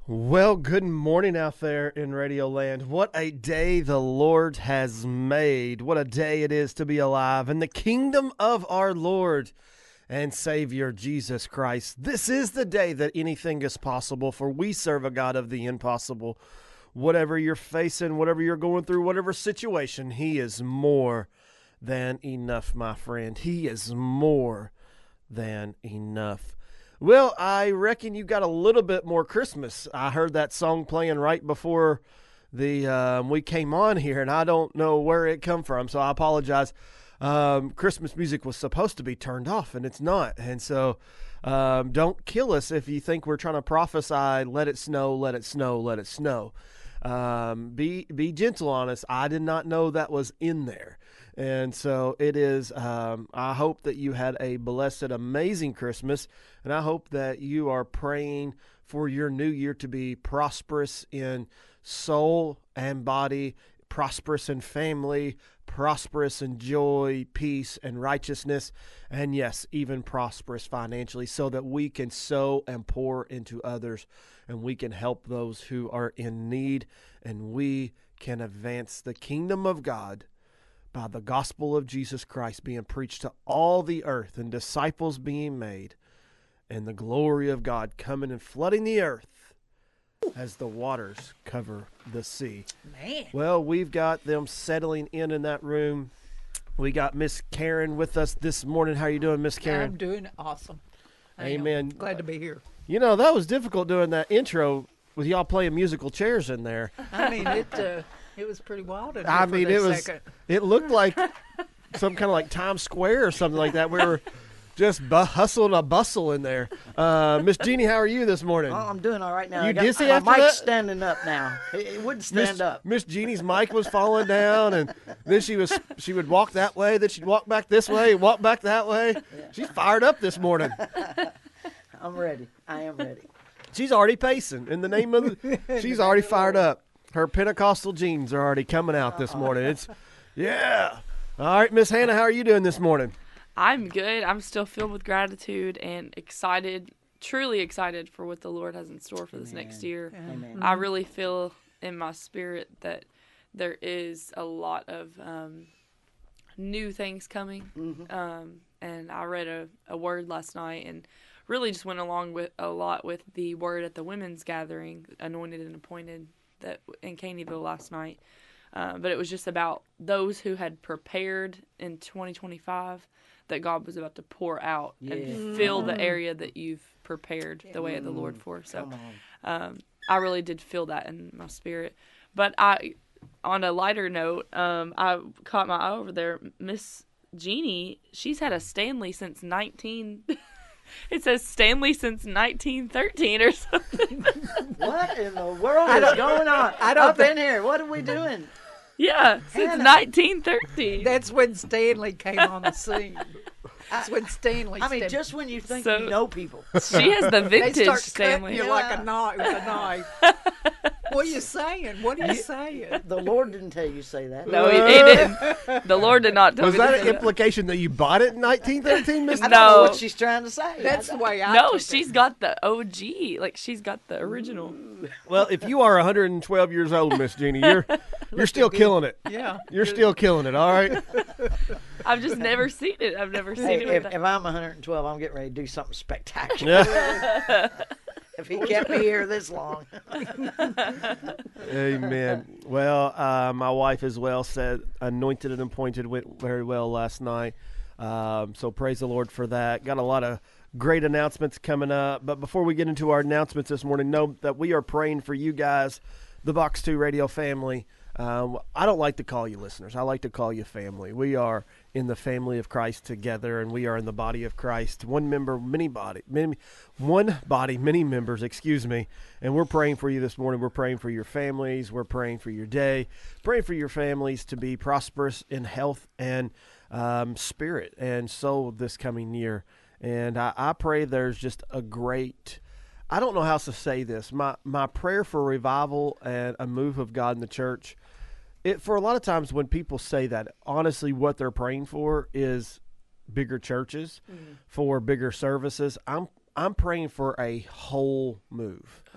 Well, good morning out there in Radio Land. What a day the Lord has made. What a day it is to be alive in the kingdom of our Lord and Savior Jesus Christ. This is the day that anything is possible, for we serve a God of the impossible. Whatever you're facing, whatever you're going through, whatever situation, He is more than enough, my friend. He is more than enough. Well, I reckon you got a little bit more Christmas. I heard that song playing right before we came on here, and I don't know where it come from, so I apologize. Christmas music was supposed to be turned off, and it's not. And so don't kill us if you think we're trying to prophesy, let it snow, let it snow, let it snow. Be gentle on us. I did not know that was in there. And so it is, I hope that you had a blessed, amazing Christmas, and I hope that you are praying for your new year to be prosperous in soul and body, prosperous in family, prosperous in joy, peace, and righteousness, and yes, even prosperous financially, so that we can sow and pour into others, and we can help those who are in need, and we can advance the kingdom of God by the gospel of Jesus Christ being preached to all the earth and disciples being made and the glory of God coming and flooding the earth as the waters cover the sea. Man. Well, we've got them settling in that room. We got Miss Karen with us this morning. How are you doing, Miss Karen? I'm doing awesome. I am. Amen. Glad to be here. You know, that was difficult doing that intro with y'all playing musical chairs in there. I mean, it was pretty wild. It looked like some kind of like Times Square or something like that. We were just hustle and a bustle in there. Miss Jeannie, how are you this morning? Oh, I'm doing all right now. You I got dizzy my after mic's that? standing up now. It wouldn't stand up. Miss Jeannie's mic was falling down, and then she would walk that way, then she'd walk back this way, walk back that way. Yeah. She's fired up this morning. I'm ready. I am ready. She's already pacing in the name of she's already fired up. Her Pentecostal genes are already coming out this morning. Yeah. All right, Miss Hannah, how are you doing this morning? I'm good. I'm still filled with gratitude and excited, truly excited for what the Lord has in store for this next year. Amen. I really feel in my spirit that there is a lot of new things coming. Mm-hmm. And I read a word last night and really just went along with a lot with the word at the women's gathering, Anointed and Appointed, that in Caneyville last night. But it was just about those who had prepared in 2025 that God was about to pour out and fill the area that you've prepared the way of the Lord for. So I really did feel that in my spirit. But on a lighter note, I caught my eye over there. Miss Jeannie, she's had a Stanley since it says Stanley since 1913 or something. What in the world is going on? Up in here. What are we doing? Yeah, since Hannah. 1913. That's when Stanley came on the scene. That's when Stanley. I mean, stepped- just when you think So- you know people. She has the they vintage start Stanley. cutting you like a knife with a knife. What are you saying? What are you saying? The Lord didn't tell you to say that. No, he didn't. The Lord did not tell Was me to that say an that. implication that you bought it in 1913, Miss? I don't know No. what she's trying to say. That's the way I. No, took she's it. got the OG. Like, she's got the original. Well, if you are 112 years old, Miss Jeannie, you're still killing it. Yeah. You're still killing it, all right? I've just never seen it. I've never seen Hey, it. if With I'm 112, I'm getting ready to do something spectacular. Yeah. If he kept me here this long. Amen. Well, my wife as well said Anointed and Appointed went very well last night. So praise the Lord for that. Got a lot of great announcements coming up. But before we get into our announcements this morning, know that we are praying for you guys, the Box 2 Radio family. I don't like to call you listeners. I like to call you family. We are in the family of Christ together, and we are in the body of Christ. One body, many members, excuse me. And we're praying for you this morning. We're praying for your families. We're praying for your day. Praying for your families to be prosperous in health and spirit and soul this coming year. And I pray there's just a great... I don't know how else to say this. My prayer for revival and a move of God in the church, for a lot of times when people say that, honestly, what they're praying for is bigger churches, for bigger services. I'm praying for a whole move.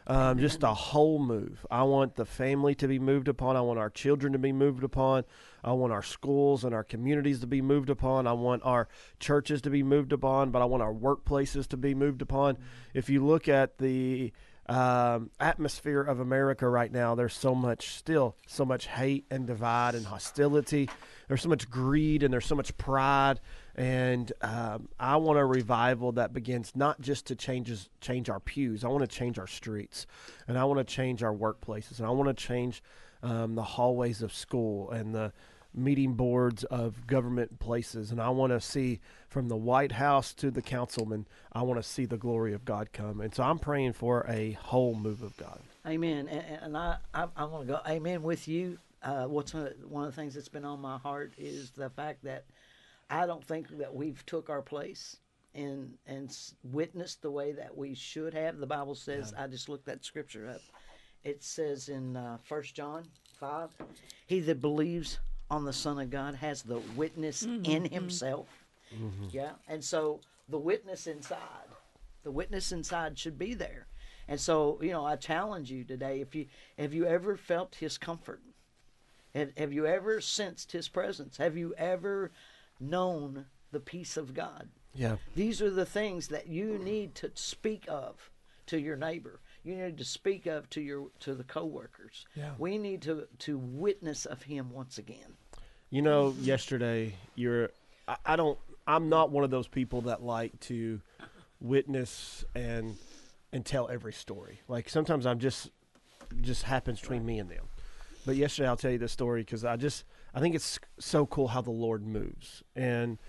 Just a whole move. I want the family to be moved upon. I want our children to be moved upon. I want our schools and our communities to be moved upon. I want our churches to be moved upon, but I want our workplaces to be moved upon. If you look at the atmosphere of America right now, there's so much hate and divide and hostility. There's so much greed and there's so much pride. And I want a revival that begins not just to change our pews. I want to change our streets, and I want to change our workplaces, and I want to change the hallways of school and the meeting boards of government places. And I want to see from the White House to the councilman, I want to see the glory of God come. And so I'm praying for a whole move of God. Amen. And I want to go amen with you. One of the things that's been on my heart is the fact that I don't think that we've took our place and witnessed the way that we should have. The Bible says, I just looked that scripture up. It says in 1 John 5, he that believes on the Son of God has the witness in himself. Yeah. And so the witness inside should be there. And so, I challenge you today, have you ever felt his comfort? Have you ever sensed his presence? Have you ever known the peace of God? Yeah. These are the things that you need to speak of to your neighbor. You need to speak of to the coworkers. Yeah. We need to witness of him once again. Yesterday I'm not one of those people that like to witness and tell every story. Like sometimes I'm just happens between me and them. But yesterday I'll tell you this story because I think it's so cool how the Lord moves. And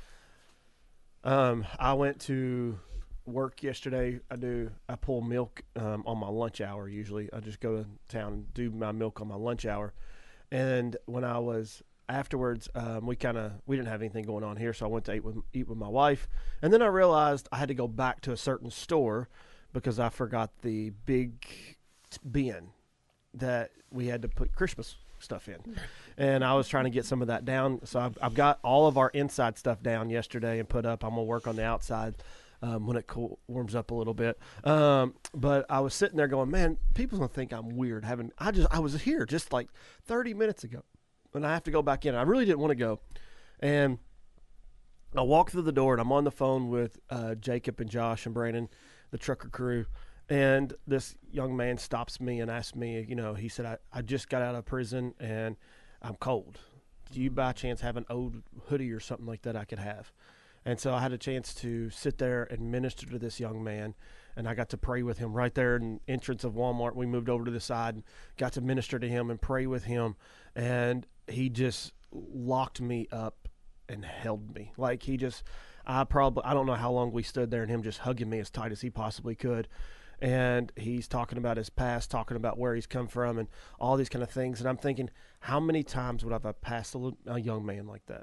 I went to work yesterday. I pull milk on my lunch hour usually. I just go to town and do my milk on my lunch hour. And when I was afterwards, we didn't have anything going on here, so I went to eat with my wife. And then I realized I had to go back to a certain store because I forgot the big bin that we had to put Christmas stuff in. And I was trying to get some of that down. So I've got all of our inside stuff down yesterday and put up. I'm going to work on the outside when it warms up a little bit. But I was sitting there going, man, people's going to think I'm weird. I was here just like 30 minutes ago and I have to go back in. I really didn't want to go. And I walk through the door and I'm on the phone with Jacob and Josh and Brandon, the trucker crew. And this young man stops me and asks me, he said, I just got out of prison and I'm cold. Do you by chance have an old hoodie or something like that I could have? And so I had a chance to sit there and minister to this young man. And I got to pray with him right there in the entrance of Walmart. We moved over to the side and got to minister to him and pray with him. And he just locked me up and held me. Like I don't know how long we stood there and him just hugging me as tight as he possibly could. And he's talking about his past, talking about where he's come from and all these kind of things. And I'm thinking, how many times would I have passed a young man like that?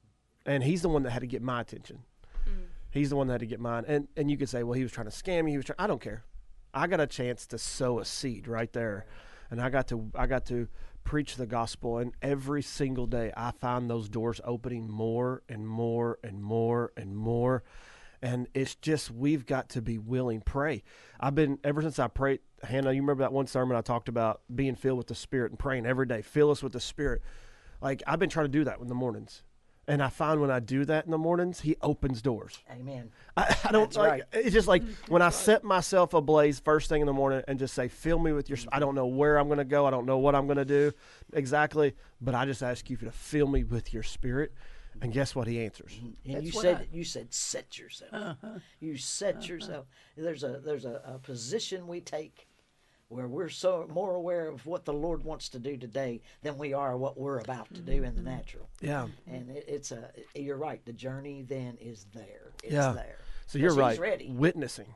And he's the one that had to get my attention. He's the one that had to get mine. And you could say, well, he was trying to scam me. I don't care. I got a chance to sow a seed right there. And I got to preach the gospel. And every single day I find those doors opening more and more and more and more. And it's just, we've got to be willing. Pray. Ever since I prayed, Hannah, you remember that one sermon I talked about being filled with the Spirit and praying every day, fill us with the Spirit. Like, I've been trying to do that in the mornings. And I find when I do that in the mornings, he opens doors. Amen. I don't That's like, right. It's just like when I set myself ablaze first thing in the morning and just say, fill me with your, I don't know where I'm going to go. I don't know what I'm going to do exactly, but I just ask you to fill me with your Spirit. And guess what? He answers. And you said set yourself. You set yourself. There's a position we take where we're so more aware of what the Lord wants to do today than we are what we're about to do in the natural. Yeah. And you're right. The journey then is there. It's there. So you're right. He's ready. Witnessing.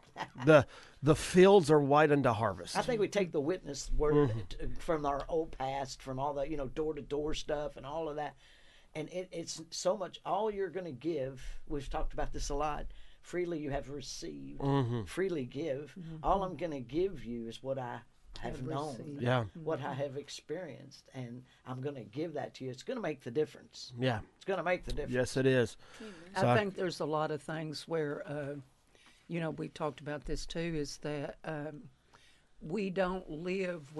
The fields are white unto harvest. I think we take the witness word from our old past, from all the door-to-door stuff and all of that. And it's so much, all you're going to give, we've talked about this a lot, freely you have received, freely give. All I'm going to give you is what I have known, what I have experienced, and I'm going to give that to you. It's going to make the difference. Yeah. It's going to make the difference. Yes, it is. So I think there's a lot of things where, we talked about this too, is that we don't live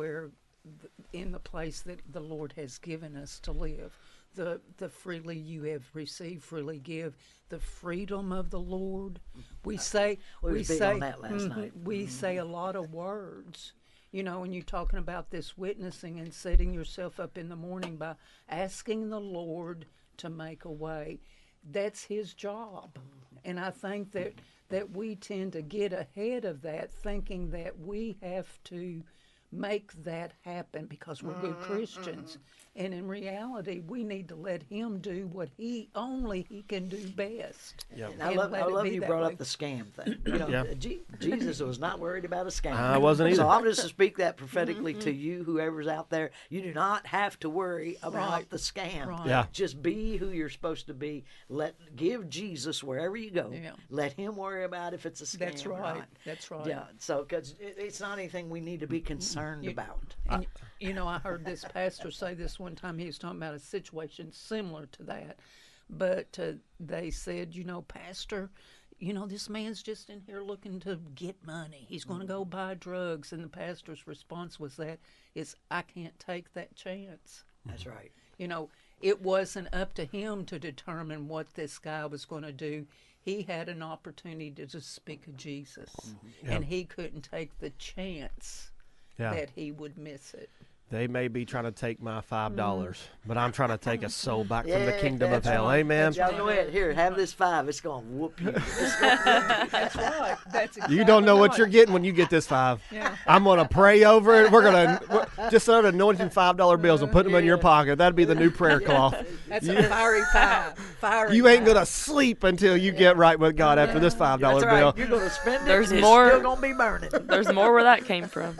in the place that the Lord has given us to live. The freely you have received, freely give. The freedom of the Lord. We say We was big on that last night. We say a lot of words. You know, when you're talking about this witnessing and setting yourself up in the morning by asking the Lord to make a way, that's His job. And I think that we tend to get ahead of that, thinking that we have to make that happen because we're good Christians. And in reality, we need to let Him do what He can do best. Yep. And I And love let it be you that brought way. up the scam thing. You know, Yeah. Jesus was not worried about a scam. I wasn't either. So I'm just to speak that prophetically to you, whoever's out there. You do not have to worry about Right. the scam. Right. Yeah. Just be who you're supposed to be. Give Jesus wherever you go. Yeah. Let Him worry about if it's a scam. That's or right. not. That's right. Yeah. So because it's not anything we need to be concerned about. And you know, I heard this pastor say this one time. He was talking about a situation similar to that, but they said, you know, Pastor, you know, this man's just in here looking to get money. He's going to go buy drugs, and the pastor's response was I can't take that chance. That's right. You know, it wasn't up to him to determine what this guy was going to do. He had an opportunity to just speak of Jesus, and he couldn't take the chance Yeah. that he would miss it. They may be trying to take my $5, but I'm trying to take a soul back from the Yeah, kingdom of that's hell. right. Amen. Y'all go ahead. Here, have this 5. It's going to whoop you. That's right. That's exactly You don't know what right. you're getting when you get this 5. Yeah. I'm going to pray over it. We're going to just start anointing $5 bills and put them in your pocket. That'd be the new prayer cloth. That's a fiery 5. Fiery You ain't 5. going to sleep until you get right with God after this $5 That's bill. right. You're going to spend it. There's and more- It's still going to be burning. There's more where that came from.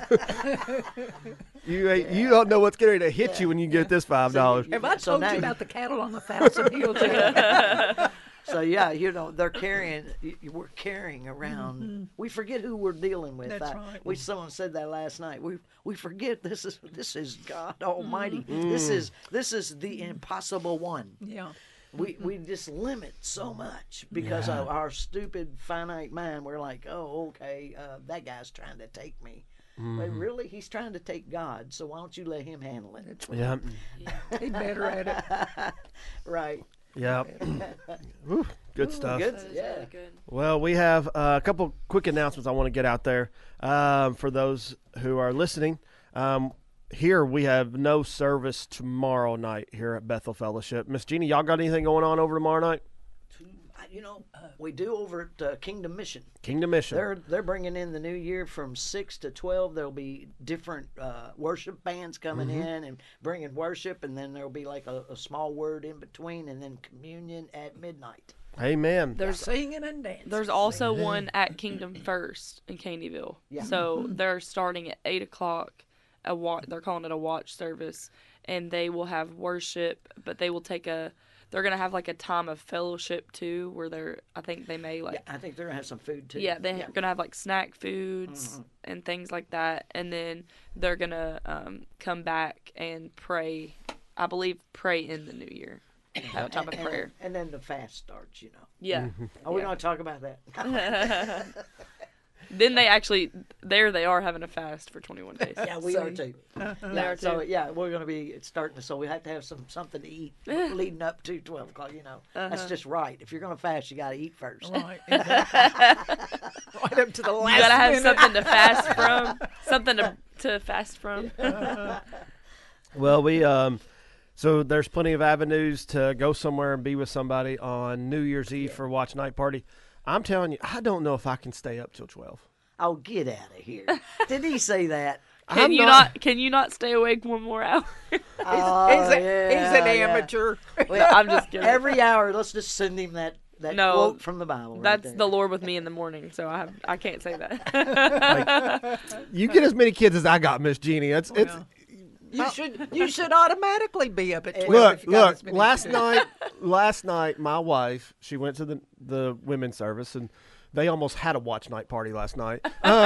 You don't know what's getting to hit you when you get this $5. Have I So told now you you- about the cattle on the 1,000 hills yet? So yeah, you know they're carrying. We're carrying around. We forget who we're dealing with. That's right. Someone said that last night. We forget this is God Almighty. This is the impossible one. Yeah. We just limit so much because of our stupid finite mind. We're like, oh, okay, that guy's trying to take me. But really, he's trying to take God. So why don't you let him handle it? That's right. Yeah. He better at it. Right. Yeah. Whew, good stuff. Good. That is Yeah. really good. Well, we have a couple quick announcements I want to get out there for those who are listening. Here we have no service tomorrow night here at Bethel Fellowship. Miss Jeannie, y'all got anything going on over tomorrow night? You know, we do over at Kingdom Mission. Kingdom Mission. They're bringing in the new year from 6 to 12. There'll be different worship bands coming in and bringing worship, and then there'll be like a small word in between, and then communion at midnight. Amen. There's Singing and dancing. There's also one at Kingdom First in Caneyville. Yeah. So they're starting at 8:00. They're calling it a watch service, and they will have worship, but they will they're gonna have like a time of fellowship too, where I think they may like. I think they're gonna have some food too. Yeah, they're gonna have like snack foods and things like that, and then they're gonna come back and pray. I believe pray in the new year. Have a time of prayer. And then the fast starts. You know. Yeah. Are we gonna talk about that? Then they are having a fast for 21 days. Yeah, we are too. They are So too. yeah, we're gonna be starting. So we have to have something to eat leading up to 12 o'clock. You know, that's just right. If you're gonna fast, you got to eat first. Right. Exactly. Right up to the last You gotta have minute. something to fast from. Something to fast from. Well, we so there's plenty of avenues to go somewhere and be with somebody on New Year's Eve for watch night party. I'm telling you, I don't know if I can stay up till 12. Oh, get out of here! Did he say that? Can you not stay awake one more hour? Oh, He's an yeah. amateur. Well, I'm just kidding. every hour, let's just send him that No, quote from the Bible. Right That's there. the Lord with me in the morning, so I can't say that. You get as many kids as I got, Miss Jeannie. It's You should automatically be up at 12. if look. you got as many Last kids. night, my wife, she went to the women's service, and they almost had a watch night party last night.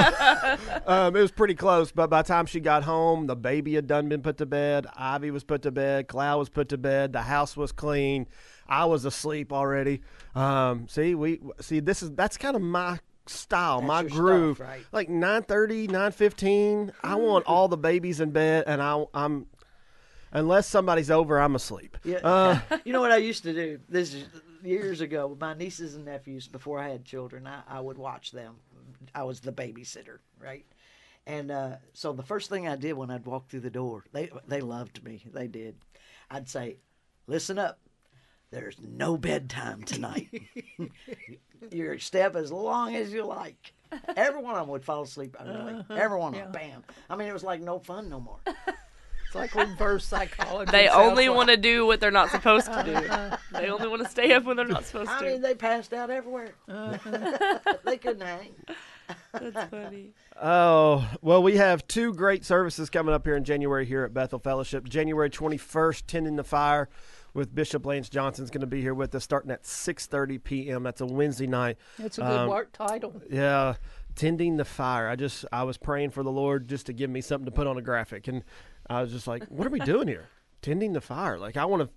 It was pretty close, but by the time she got home, the baby had been put to bed. Ivy was put to bed. Cloud was put to bed. The house was clean. I was asleep already. That's kind of my style, my your groove. stuff, right. Like 9:30, 9:15. I want all the babies in bed, and I'm unless somebody's over, I'm asleep. Yeah. You know what I used to do? This is years ago with my nieces and nephews before I had children. I would watch them. I was the babysitter, right? And so the first thing I did when I'd walk through the door, they loved me. They did. I'd say, "Listen up. There's no bedtime tonight. Your step as long as you like." Every one of them would fall asleep. Every one of them, bam. I mean, it was like no fun no more. It's like reverse psychology. They It sounds only like. want to do what they're not supposed to do. They only want to stay up when they're not supposed I to. mean, they passed out everywhere. They couldn't hang. That's funny. Oh, well, we have two great services coming up here in January here at Bethel Fellowship. January 21st, Tending the Fire with Bishop Lance Johnson's going to be here with us starting at 6:30 p.m. That's a Wednesday night. It's a good work title. Yeah, Tending the Fire. I was praying for the Lord just to give me something to put on a graphic, and I was just like, what are we doing here? Tending the fire. Like, I want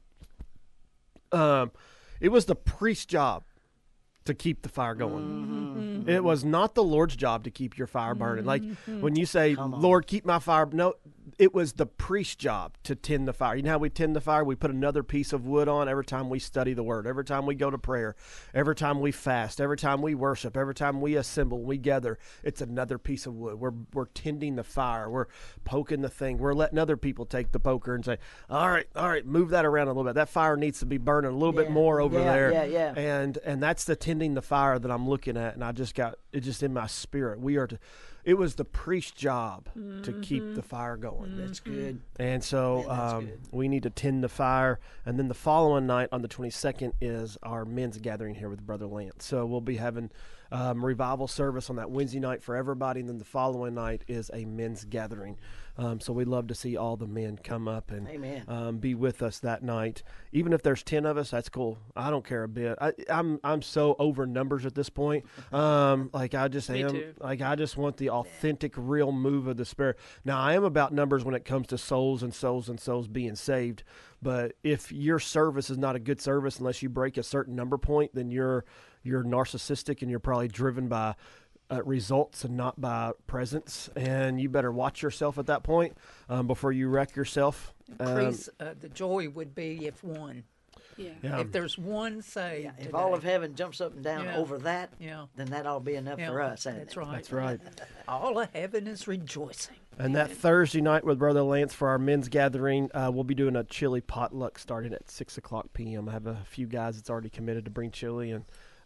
to it was the priest's job to keep the fire going. It was not the Lord's job to keep your fire burning. Like when you say, Lord, keep my fire. No, it was the priest's job to tend the fire. You know how we tend the fire? We put another piece of wood on every time we study the word, every time we go to prayer, every time we fast, every time we worship, every time we assemble, we gather. It's another piece of wood. We're tending the fire. We're poking the thing. We're letting other people take the poker and say, all right, move that around a little bit. That fire needs to be burning a little bit more over there. Yeah. And that's the tending the fire that I'm looking at, and I just got it just in my spirit. It was the priest's job to keep the fire going. That's good. And so good. we need to tend the fire. And then the following night on the 22nd is our men's gathering here with Brother Lance. So we'll be having revival service on that Wednesday night for everybody. And then the following night is a men's gathering. So we'd love to see all the men come up and be with us that night. Even if there's 10 of us, that's cool. I don't care a bit. I'm so over numbers at this point. Like I just Me am. too. Like I just want the authentic, real move of the Spirit. Now I am about numbers when it comes to souls and souls and souls being saved. But if your service is not a good service unless you break a certain number point, then you're narcissistic and you're probably driven by results and not by presence, and you better watch yourself at that point before you wreck yourself. Increase the joy would be if one. Yeah. If there's one saved. If today. all of heaven jumps up and down Yeah. over that, Yeah. then that ought to be enough Yeah, for us. ain't That's it? right. That's right. All of heaven is rejoicing. And that Thursday night with Brother Lance for our men's gathering, we'll be doing a chili potluck starting at 6:00 p.m. I have a few guys that's already committed to bring chili, and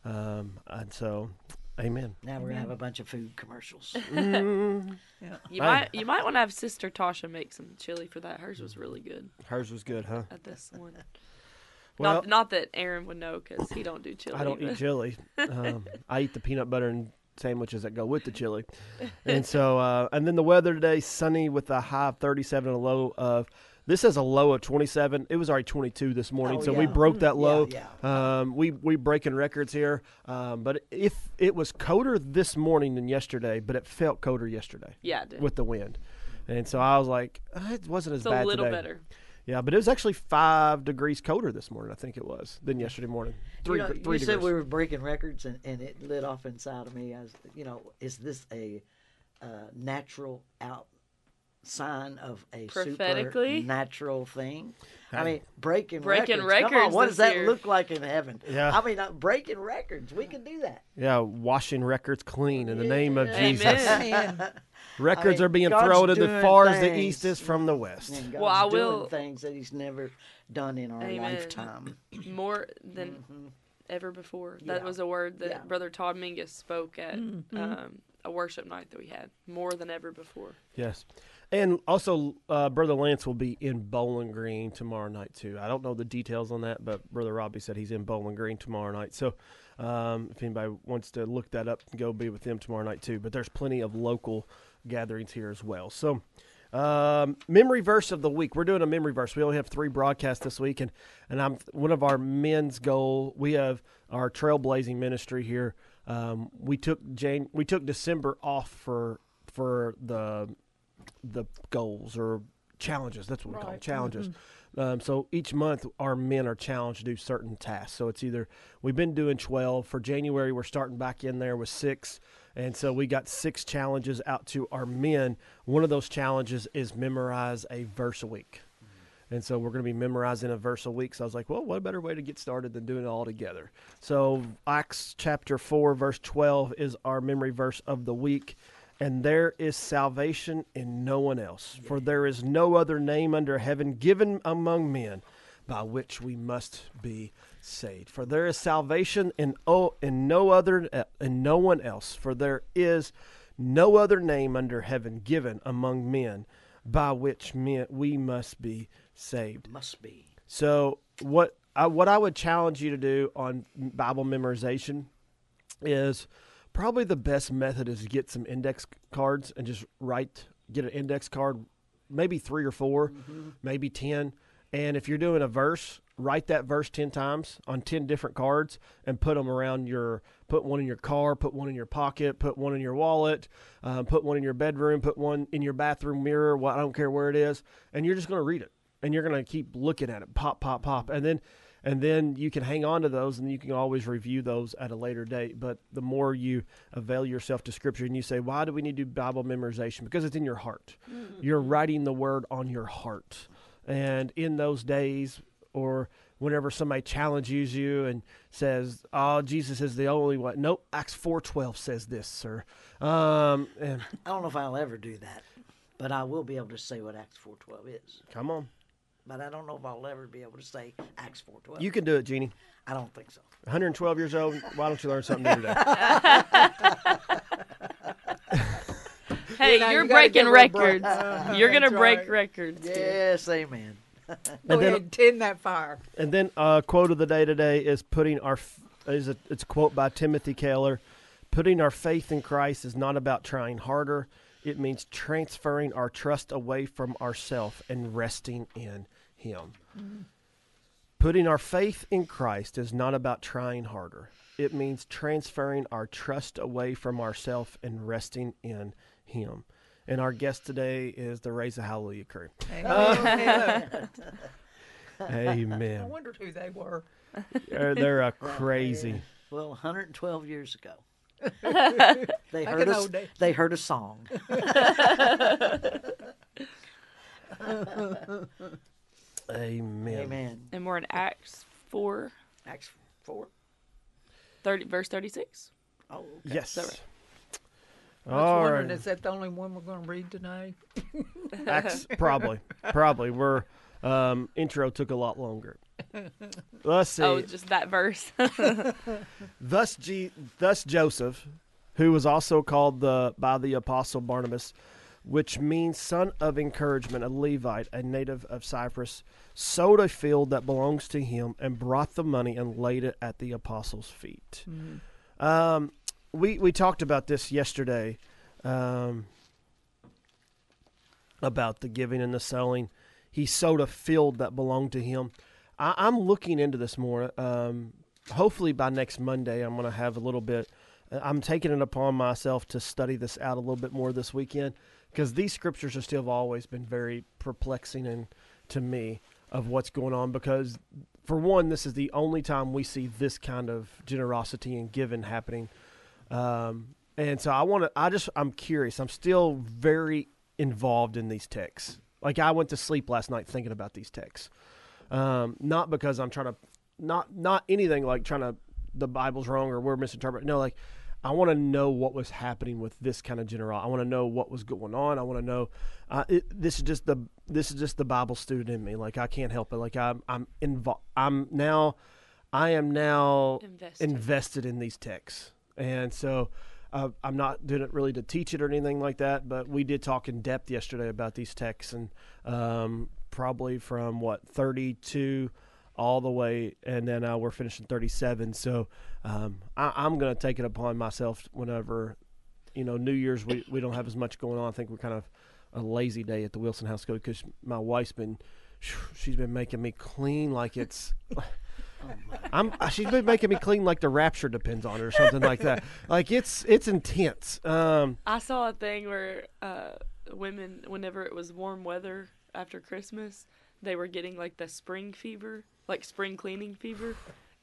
so, amen. Now we're gonna have a bunch of food commercials. Yeah. You might want to have Sister Tasha make some chili for that. Hers was really good Hers was good, huh? at this one. Well, Not that Aaron would know because he don't do chili. I don't eat chili. I eat the peanut butter and sandwiches that go with the chili. And so, and then the weather today, sunny with a high of 37 and a low of, this has a low of 27. It was already 22 this morning, Oh, so yeah. we broke that low. Yeah. We breaking records here. But if it was colder this morning than yesterday, but it felt colder yesterday Yeah, it did. with the wind. And so I was like, it wasn't as It's a bad little today. better. Yeah, but it was actually 5 degrees colder this morning, I think it was, than yesterday morning. Three you degrees. said we were breaking records, and it lit off inside of me. I was, is this a natural sign of a Prophetically? supernatural thing? I Hey. mean, breaking Breaking records. Come on, records what does this that year. look like in heaven? Yeah. I mean, breaking records. We can do that. Yeah, washing records clean in the name of Amen. Jesus. Amen. Records I mean, are being God's thrown as doing far as the things. east is from the west. And Well, I God's doing will- things that He's never done in our Amen. lifetime. More than ever before. That Yeah. was a word that Yeah. Brother Todd Mingus spoke at a worship night that we had. More than ever before. Yes. And also, Brother Lance will be in Bowling Green tomorrow night, too. I don't know the details on that, but Brother Robbie said he's in Bowling Green tomorrow night. So if anybody wants to look that up, go be with them tomorrow night, too. But there's plenty of local gatherings here as well. So memory verse of the week. We're doing a memory verse. We only have 3 broadcasts this week, and I'm one of our men's goal. We have our trailblazing ministry here. We took December off for the goals or challenges. That's what we call them, Right. challenges. So each month our men are challenged to do certain tasks. So it's either we've been doing 12 for January. We're starting back in there with 6. And so we got 6 challenges out to our men. One of those challenges is memorize a verse a week. And so we're going to be memorizing a verse a week. So I was like, well, what better way to get started than doing it all together? So Acts chapter 4, verse 12 is our memory verse of the week. And there is salvation in no one else, for there is no other name under heaven given among men by which we must be saved. For there is salvation in no one else, for there is no other name under heaven given among men by which we must be saved. Must be. So what I would challenge you to do on Bible memorization is probably the best method is to get some index cards and just get an index card, maybe 3 or 4, maybe 10. And if you're doing a verse, write that verse 10 times on 10 different cards and put them around put one in your car, put one in your pocket, put one in your wallet, put one in your bedroom, put one in your bathroom mirror. I don't care where it is. And you're just going to read it. And you're going to keep looking at it, pop, pop, pop. And then you can hang on to those, and you can always review those at a later date. But the more you avail yourself to Scripture and you say, why do we need to do Bible memorization? Because it's in your heart. You're writing the Word on your heart. And in those days, or whenever somebody challenges you and says, oh, Jesus is the only one. Nope, Acts 4:12 says this, sir. And I don't know if I'll ever do that, but I will be able to say what Acts 4:12 is. come on. But I don't know if I'll ever be able to say Acts 4:12. You can do it, Jeannie. I don't think so. 112 years old, why don't you learn something new today? Hey, Now you're you gotta give breaking her a break. records. You're gonna That's break right. records. Dude. Yes, amen. Go And then- ahead and tend that fire. And then quote of the day today is it's a quote by Timothy Keller. Putting our faith in Christ is not about trying harder. It means transferring our trust away from ourselves and resting in Him. Putting our faith in Christ is not about trying harder. It means transferring our trust away from ourselves and resting in Him. And our guest today is the Raise a Hallelujah crew. Amen. I Amen. wondered who they were. They're crazy. Well, 112 years ago, they Back heard in us. old days. They heard a song. Amen. Amen. And we're in Acts 4, Acts 4. verse 36. Oh, okay. Yes. that right? I was All wondering, right. is that the only one we're going to read today? Probably. We're intro took a lot longer. Let's see. Oh, just that verse. Thus Joseph, who was also called by the apostle Barnabas, which means son of encouragement, a Levite, a native of Cyprus, sold a field that belongs to him and brought the money and laid it at the apostles' feet. We talked about this yesterday, about the giving and the selling. He sold a field that belonged to him. I'm looking into this more. Hopefully by next Monday, I'm going to have a little bit. I'm taking it upon myself to study this out a little bit more this weekend, because these scriptures have still always been very perplexing and to me of what's going on. Because for one, this is the only time we see this kind of generosity and giving happening. And so I'm curious. I'm still very involved in these texts. Like, I went to sleep last night thinking about these texts. Not because I'm trying to, not anything like trying to, the Bible's wrong or we're misinterpreting. No, like, I want to know what was happening with this kind of generosity. I want to know what was going on. I want to know, this is just the Bible student in me. Like, I can't help it. Like, I am now invested in these texts. And so I'm not doing it really to teach it or anything like that, but we did talk in depth yesterday about these texts, and probably from 32 all the way, and then we're finishing 37. So I'm going to take it upon myself whenever, New Year's, we don't have as much going on. I think we're kind of a lazy day at the Wilson House Code, because my wife's she's been making me clean like it's she's been making me clean like the rapture depends on it or something like that. Like, it's intense. I saw a thing where women, whenever it was warm weather after Christmas, they were getting like the spring fever, like spring cleaning fever,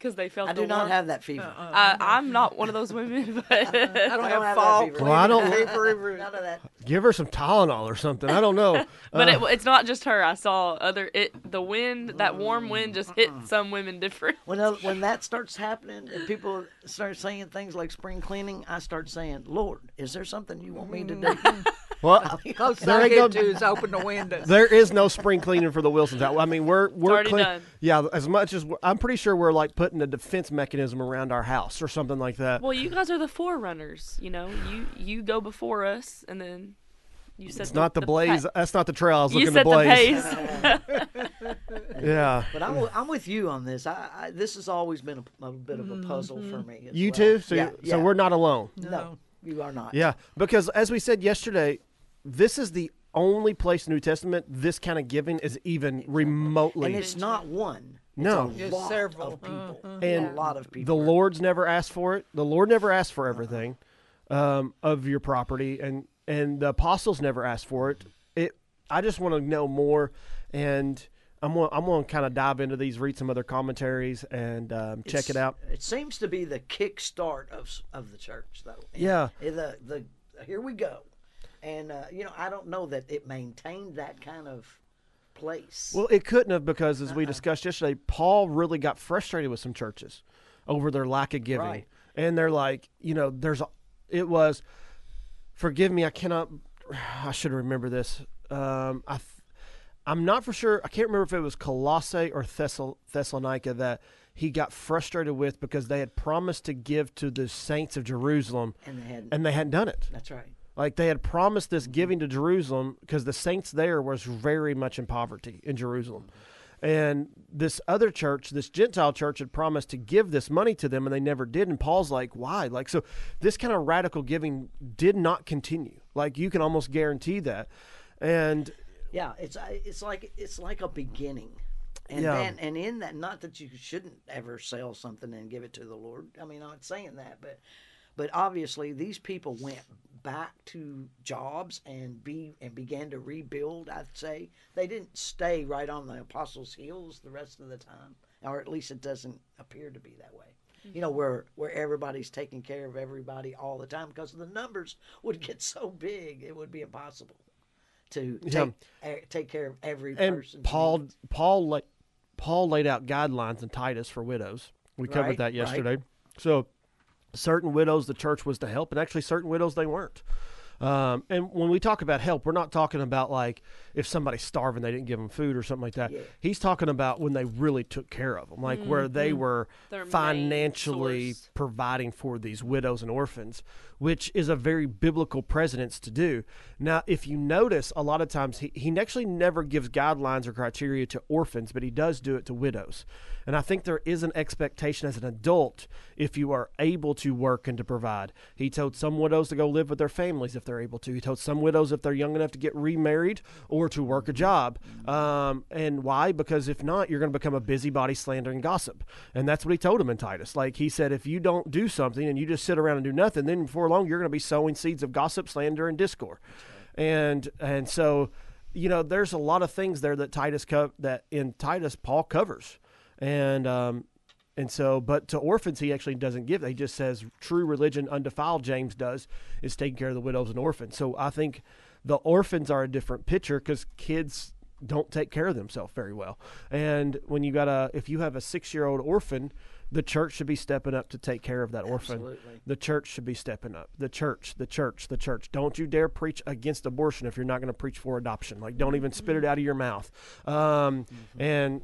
because they felt I the do not warmth. have that fever. I'm not one of those women, but I don't have have fall. that fever. Well, I don't- None of that. Give her some Tylenol or something. I don't know. but it's not just her. I saw the wind, that warm wind, just hit some women different. When that starts happening and people start saying things like spring cleaning, I start saying, Lord, is there something you want me to do? Well, Closest There I ain't get no- to is open the windows. there is no spring cleaning for the Wilsons. I mean, we're already clean. done. Yeah, as much as I'm pretty sure we're like putting a defense mechanism around our house or something like that. Well, you guys are the forerunners. You go before us, and then you set. It's not the blaze. That's not the trail I was You looking set to the blaze. pace. Yeah. But I'm with you on this. This has always been a bit of a puzzle for me. As You well. too. So yeah, so yeah. we're not alone. No, you are not. Yeah, because as we said yesterday, this is the only place in the New Testament this kind of giving is even remotely. And it's not one. It's No. a It's lot several. of people. And a lot of people. The Lord's never asked for it. The Lord never asked for everything of your property, and the apostles never asked for it. I just want to know more, and I'm going to kind of dive into these, read some other commentaries, and check it out. It seems to be the kickstart of the church, though. And Yeah. The here we go, and I don't know that it maintained that kind of place. Well, it couldn't have, because as we discussed yesterday, Paul really got frustrated with some churches over their lack of giving, Right. and they're like, it was, forgive me, I should remember this. I'm not for sure. I can't remember if it was Colossae or Thessalonica that he got frustrated with, because they had promised to give to the saints of Jerusalem, and they hadn't done it. that's right. Like, they had promised this giving to Jerusalem because the saints there was very much in poverty in Jerusalem. And this other church, this Gentile church, had promised to give this money to them, and they never did. And Paul's like, why? Like, so this kind of radical giving did not continue. Like, you can almost guarantee that. And Yeah, it's like a beginning, and Yeah. then and in that, not that you shouldn't ever sell something and give it to the Lord. I mean, I'm not saying that, but obviously these people went back to jobs and began to rebuild. I'd say they didn't stay right on the apostles' heels the rest of the time, or at least it doesn't appear to be that way. Where everybody's taking care of everybody all the time, because the numbers would get so big it would be impossible to take care of every and person. Paul laid out guidelines in Titus for widows. We covered Right, that right. yesterday. So certain widows the church was to help, and actually certain widows they weren't. And when we talk about help, we're not talking about like if somebody's starving, they didn't give them food or something like that. Yeah. He's talking about when they really took care of them, like where they were Their main financially source. providing for these widows and orphans, which is a very biblical precedence to do. Now, if you notice, a lot of times he actually never gives guidelines or criteria to orphans, but he does do it to widows. And I think there is an expectation as an adult, if you are able to work and to provide. He told some widows to go live with their families if they're able to. He told some widows if they're young enough to get remarried or to work a job. And why? Because if not, you're going to become a busybody, slandering gossip. And that's what he told them in Titus. Like he said, if you don't do something and you just sit around and do nothing, then before long you're going to be sowing seeds of gossip, slander, and discord. And so, there's a lot of things there that that in Titus Paul covers. And so, but to orphans, he actually doesn't give. He just says true religion, undefiled, James does, is taking care of the widows and orphans. So I think the orphans are a different picture because kids don't take care of themselves very well. And when if you have a 6-year-old orphan, the church should be stepping up to take care of that orphan. Absolutely. The church should be stepping up. The church. Don't you dare preach against abortion if you're not going to preach for adoption. Like, don't even spit it out of your mouth. And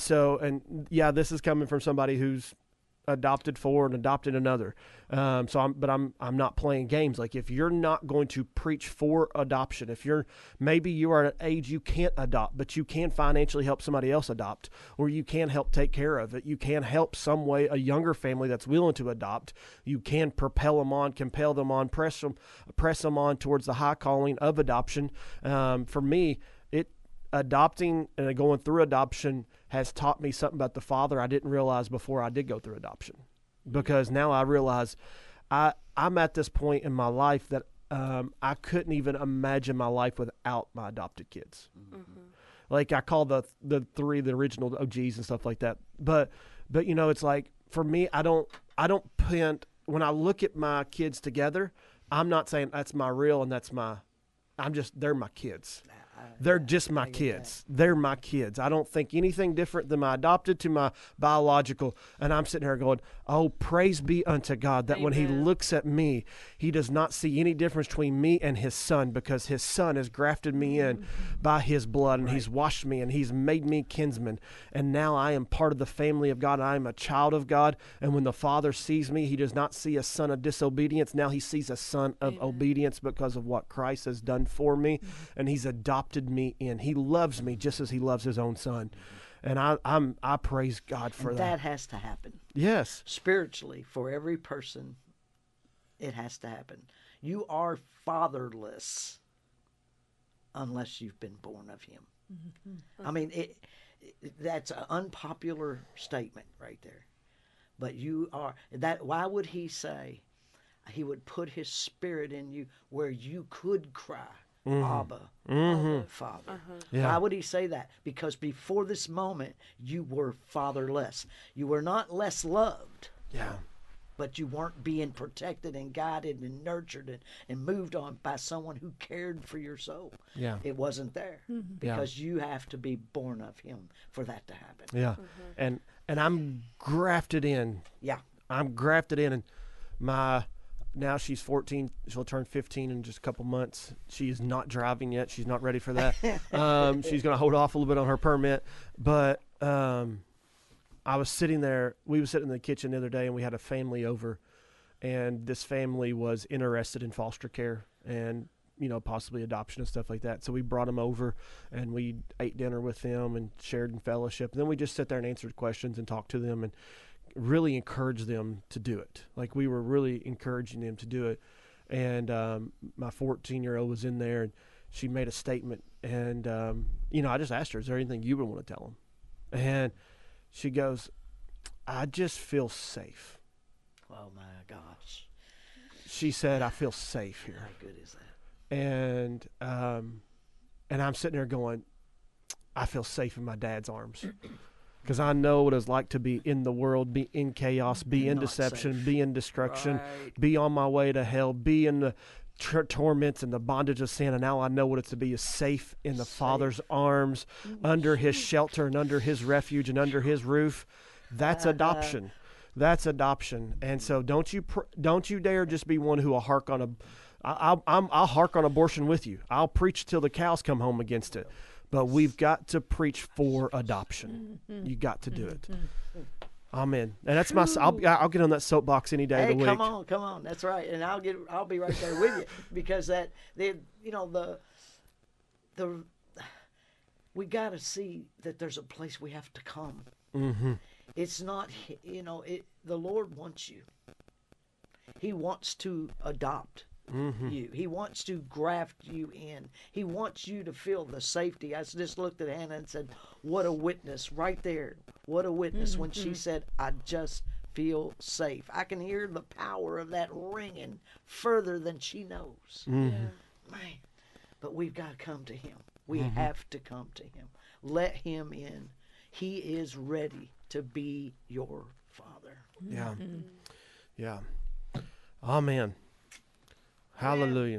this is coming from somebody who's adopted for and adopted another. I'm not playing games. Like, if you're not going to preach for adoption, maybe you are at an age you can't adopt, but you can financially help somebody else adopt, or you can help take care of it. You can help some way a younger family that's willing to adopt. You can propel them on, compel them on, press them on towards the high calling of adoption. For me, adopting and going through adoption has taught me something about the Father I didn't realize before I did go through adoption. Because now I realize I'm at this point in my life that I couldn't even imagine my life without my adopted kids. Mm-hmm. Like, I call the three the original OGs and stuff like that. But it's like, for me, I don't put, when I look at my kids together, I'm not saying that's my real and they're my kids. They're just my kids. They're my kids. I don't think anything different than my adopted to my biological. And I'm sitting here going, oh, praise be unto God that when he Amen. looks at me, he does not see any difference between me and his son, because his son has grafted me in by his blood, and he's washed me, and he's made me kinsman. And now I am part of the family of God. I am a child of God. And when the Father sees me, he does not see a son of disobedience. Now he sees a son of obedience because of what Christ has done for me. And he's adopted me in. He loves me just as he loves his own son. And I praise God for And that has to happen. Yes. Spiritually, for every person, it has to happen. You are fatherless unless you've been born of him. I mean, that's an unpopular statement right there. But you are that. Why would he say he would put his spirit in you where you could cry, Abba, Father? Yeah. Why would he say that? Because before this moment, you were fatherless. You were not less loved, Yeah. but you weren't being protected and guided and nurtured and moved on by someone who cared for your soul. Yeah. It wasn't there because you have to be born of him for that to happen. Yeah. And I'm grafted in. Yeah. I'm grafted in, and now she's 14. She'll turn 15 in just a couple months. She is not driving yet. She's not ready for that. She's going to hold off a little bit on her permit. But I was sitting there. We were sitting in the kitchen the other day, and we had a family over. And this family was interested in foster care and, possibly adoption and stuff like that. So we brought them over, and we ate dinner with them and shared in fellowship. And then we just sat there and answered questions and talked to them and really encourage them to do it. Like, we were really encouraging them to do it. And my 14-year-old was in there, and she made a statement. And, I just asked her, is there anything you would want to tell them? And she goes, I just feel safe. Oh, my gosh. She said, I feel safe here. How good is that? And I'm sitting there going, I feel safe in my dad's arms. Because I know what it's like to be in the world, be in chaos, be in Not deception, safe. be in destruction, Right. be on my way to hell, be in the torments and the bondage of sin. And now I know what it's to be, is safe in the Father's arms, under his shelter and under his refuge and under his roof. That's adoption. That's adoption. And so don't you dare just be one who will hark on I'll hark on abortion with you. I'll preach till the cows come home against it. But we've got to preach for adoption. You got to do it. Amen. And that's I'll get on that soapbox any day Hey, of the week. come on. That's right. And I'll be right there with you because we got to see that there's a place we have to come. Mm-hmm. It's not, the Lord wants you. He wants to adopt you. He wants to graft you in. He wants you to feel the safety. I just looked at Hannah and said, what a witness right there. What a witness when she said, I just feel safe. I can hear the power of that ringing further than she knows. Man, but we've got to come to him. We have to come to him. Let him in. He is ready to be your father. Yeah. Yeah. Amen. Hallelujah.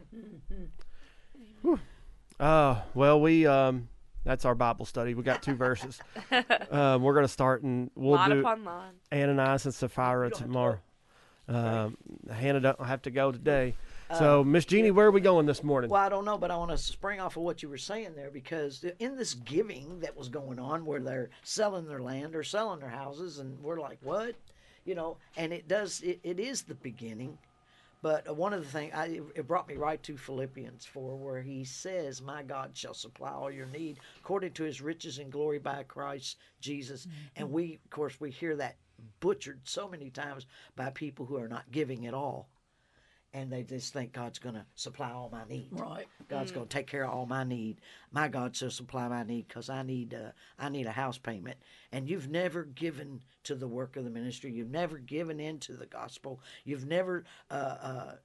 Amen. Well, we that's our Bible study. We got 2 verses. We're going to start, and we'll Line do upon line. Ananias and Sapphira tomorrow. Hannah don't have to go today. So, Miss Jeannie, where are we going this morning? Well, I don't know, but I want to spring off of what you were saying there, because in this giving that was going on where they're selling their land or selling their houses, and we're like, what? And it is the beginning. But one of the things, it brought me right to Philippians 4, where he says, my God shall supply all your need according to his riches and glory by Christ Jesus. And we hear that butchered so many times by people who are not giving at all. And they just think God's going to supply all my need. Right. God's going to take care of all my need. My God shall supply my need because I need a house payment. And you've never given to the work of the ministry. You've never given into the gospel. You've never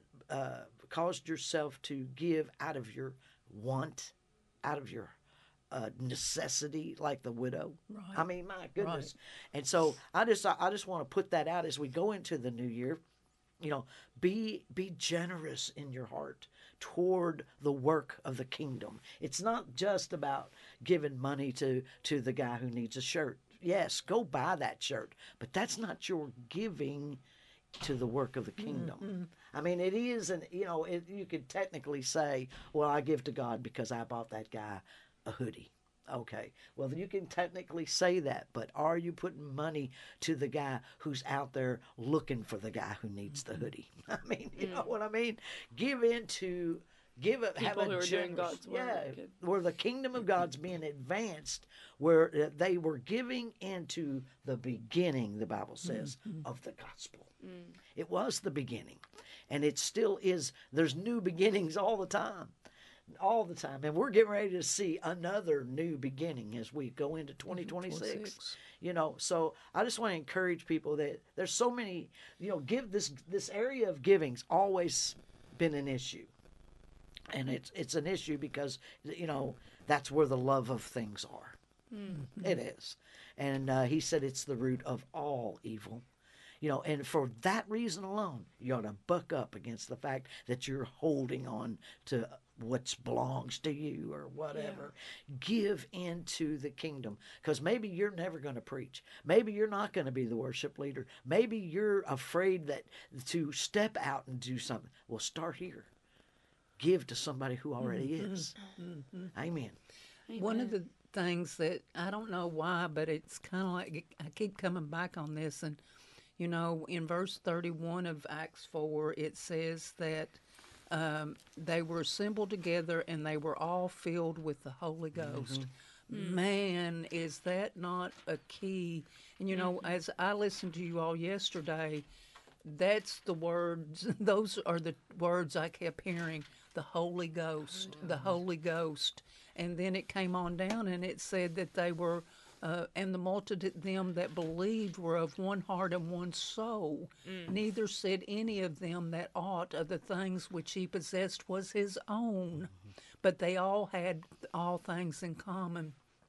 caused yourself to give out of your want, out of your necessity like the widow. Right. I mean, my goodness. And so I just want to put that out as we go into the new year. You know, be generous in your heart toward the work of the kingdom. It's not just about giving money to the guy who needs a shirt. Yes, go buy that shirt, but that's not your giving to the work of the kingdom. I mean, it is, and you could technically say, well, I give to God because I bought that guy a hoodie. Okay, well, you can technically say that, but are you putting money to the guy who's out there looking for the guy who needs the hoodie? I mean, you know what I mean? Have People a who are doing generous, God's work. where the kingdom of God's being advanced, where they were giving into the beginning, the Bible says, of the gospel. It was the beginning, and it still is. There's new beginnings all the time. And we're getting ready to see another new beginning as we go into 2026. So I just want to encourage people that there's so many, give this area of giving's always been an issue. And it's an issue because, that's where the love of things are. It is. And he said it's the root of all evil. And for that reason alone, you ought to buck up against the fact that you're holding on to what belongs to you or whatever. Give into the kingdom, because maybe you're never going to preach. Maybe you're not going to be the worship leader. Maybe you're afraid that to step out and do something. Well, start here. Give to somebody who already is. Amen. One of the things that I don't know why, but it's kind of like I keep coming back on this, and in verse 31 of Acts 4, it says that they were assembled together and they were all filled with the Holy Ghost. Man, is that not a key? And as I listened to you all yesterday, that's the words, those are the words I kept hearing. The Holy Ghost, the Holy Ghost. And then it came on down and it said that they were, and the multitude of them that believed were of one heart and one soul. Neither said any of them that aught of the things which he possessed was his own, but they all had all things in common.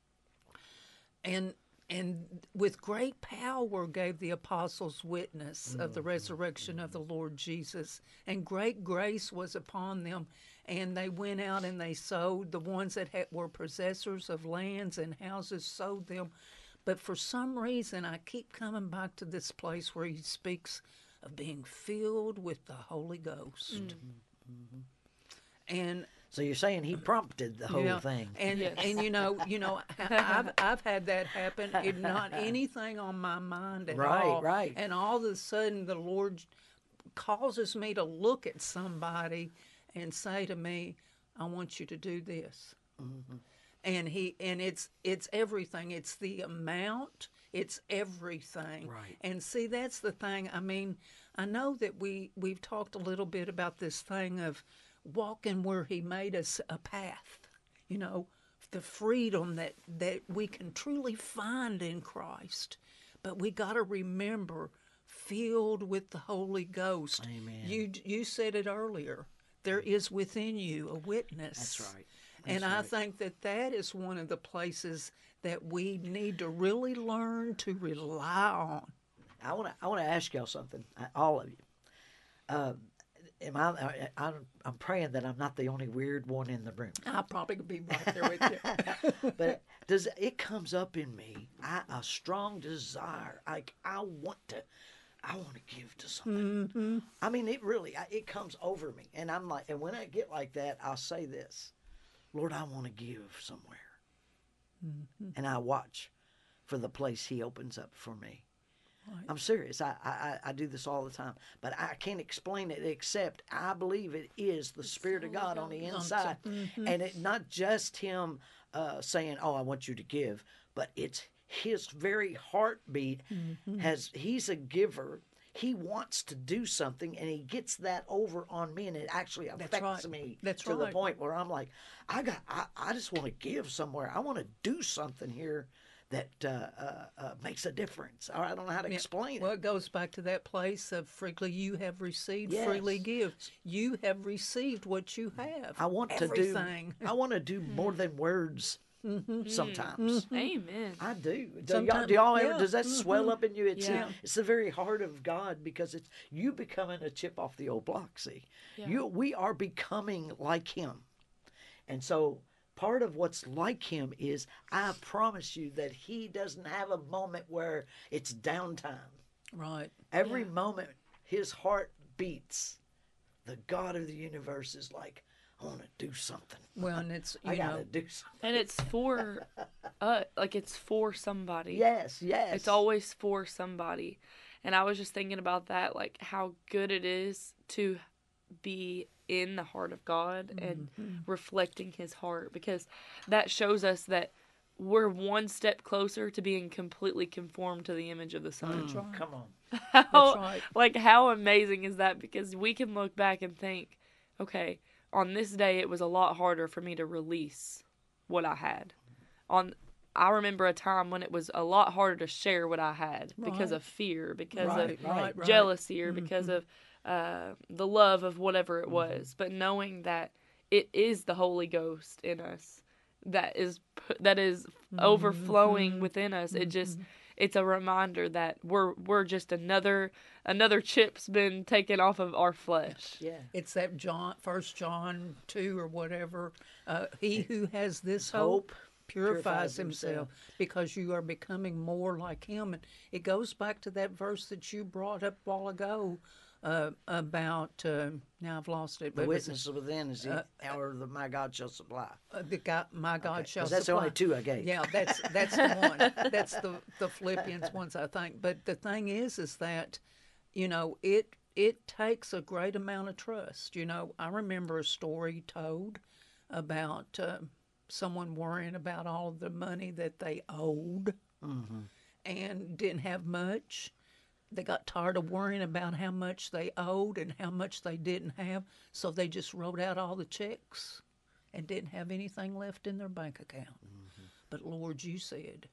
And with great power gave the apostles witness of the resurrection of the Lord Jesus, and great grace was upon them. And they went out and they sowed. The ones that were possessors of lands and houses sowed them. But for some reason, I keep coming back to this place where he speaks of being filled with the Holy Ghost. And so you're saying he prompted the whole thing. And I've had that happen. It's not anything on my mind at all. Right. And all of a sudden, the Lord causes me to look at somebody and say to me, "I want you to do this." And it's everything. It's the amount. It's everything. Right. And see, that's the thing. I mean, I know that we've talked a little bit about this thing of walking where he made us a path, the freedom that we can truly find in Christ. But we got to remember, filled with the Holy Ghost. Amen. You said it earlier. There is within you a witness. That's right. I think that is one of the places that we need to really learn to rely on. I want to ask y'all something, all of you. I'm praying that I'm not the only weird one in the room. I'll probably be right there with you. But it comes up in me a strong desire. I want to give to something. I mean, it comes over me, and I'm like, and when I get like that, I'll say this, Lord, I want to give somewhere, and I watch for the place He opens up for me. Right. I'm serious. I do this all the time, but I can't explain it except I believe it is the Spirit of God on the inside, and it not just Him saying, "Oh, I want you to give," but it's His very heartbeat. He's a giver. He wants to do something, and He gets that over on me, and it actually affects me to the point where I'm like, I just want to give somewhere. I want to do something here that makes a difference. I don't know how to explain it. Well, it goes back to that place of freely you have received, freely give. You have received what you have. I want everything. I want to do more than words. sometimes. Amen. I do. Sometimes, Do y'all ever? yeah. Does that swell up in you? Yeah. It's the very heart of God, because it's you becoming a chip off the old block. See, Yeah. we are becoming like Him, and so part of what's like Him is, I promise you that He doesn't have a moment where it's downtime. Right. Every Yeah. moment His heart beats. The God of the universe is like, I want to do something. Well, and it's, I you gotta know, do something. And it's for, like it's for somebody. Yes, yes. It's always for somebody. And I was just thinking about that, like how good it is to be in the heart of God and reflecting His heart, because that shows us that we're one step closer to being completely conformed to the image of the Son. right. Come on. How, right. Like, how amazing is that? Because we can look back and think, okay, on this day it was a lot harder for me to release what I had. I remember a time when it was a lot harder to share what I had because Right. of fear, because Right, of right, right. jealousy, or because of the love of whatever it was. But knowing that it is the Holy Ghost in us that is overflowing within us, it's a reminder that we're just another chip's been taken off of our flesh. Yeah. It's that First John 2 or whatever. He who has this Hope hope purifies himself, because you are becoming more like Him. And it goes back to that verse that you brought up a while ago about, now I've lost it. The but witness within is the hour that my God shall supply. the God, my God Okay, shall 'cause that's the only supply. two I gave. Yeah, that's the one. That's the Philippians ones, I think. But the thing is that, you know, it takes a great amount of trust. You know, I remember a story told about someone worrying about all of the money that they owed and didn't have much. They got tired of worrying about how much they owed and how much they didn't have, so they just wrote out all the checks and didn't have anything left in their bank account. But Lord, you said,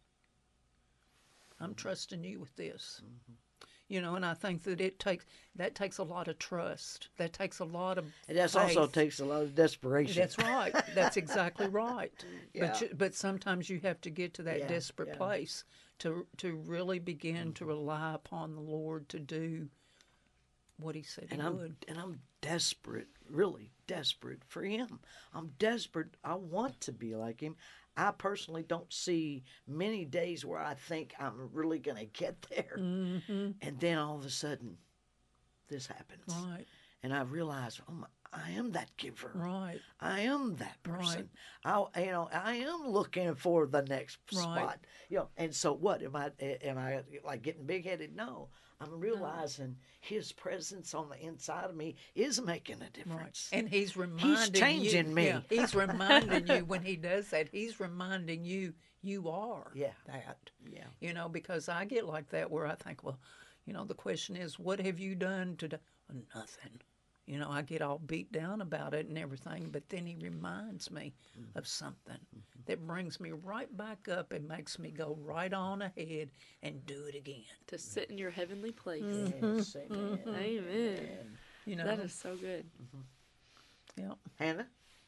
I'm trusting you with this. You know, and I think that that takes a lot of trust. That takes a lot of And that also faith. takes a lot of desperation. That's right. That's exactly right. Yeah. But sometimes you have to get to that Yeah, desperate yeah. place to really begin to rely upon the Lord to do what He said and He I'm would. and I'm desperate, really desperate for Him. I'm desperate. I want to be like Him. I personally don't see many days where I think I'm really going to get there. And then all of a sudden, this happens. Right, And I realize, I am that giver. right, I am that person. I am looking for the next spot. And so what? Am I like getting big headed? No. I'm realizing His presence on the inside of me is making a right. difference. And He's reminding changing you. me. Yeah, He's reminding you when He does that. He's reminding you are Yeah. that. Yeah. You know, because I get like that where I think, well, you know, the question is, what have you done today? Nothing. You know, I get all beat down about it and everything, but then He reminds me of something that brings me right back up and makes me go right on ahead and do it again. To sit in your heavenly place. Yes, amen. Amen. You know, That is so good. yeah. Hannah?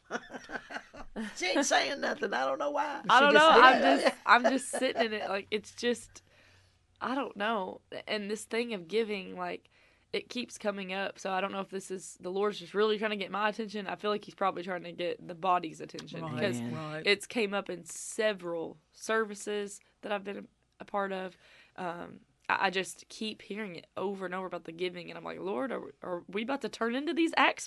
She ain't saying nothing. I don't know why. I don't just know. did I'm just sitting in it. Like, it's just, I don't know. And this thing of giving, like, it keeps coming up. So I don't know if this is the Lord's just really trying to get my attention. I feel like He's probably trying to get the body's attention, Right, because right. it's came up in several services that I've been a part of. I just keep hearing it over and over about the giving, and I'm like, Lord, are we about to turn into these Acts?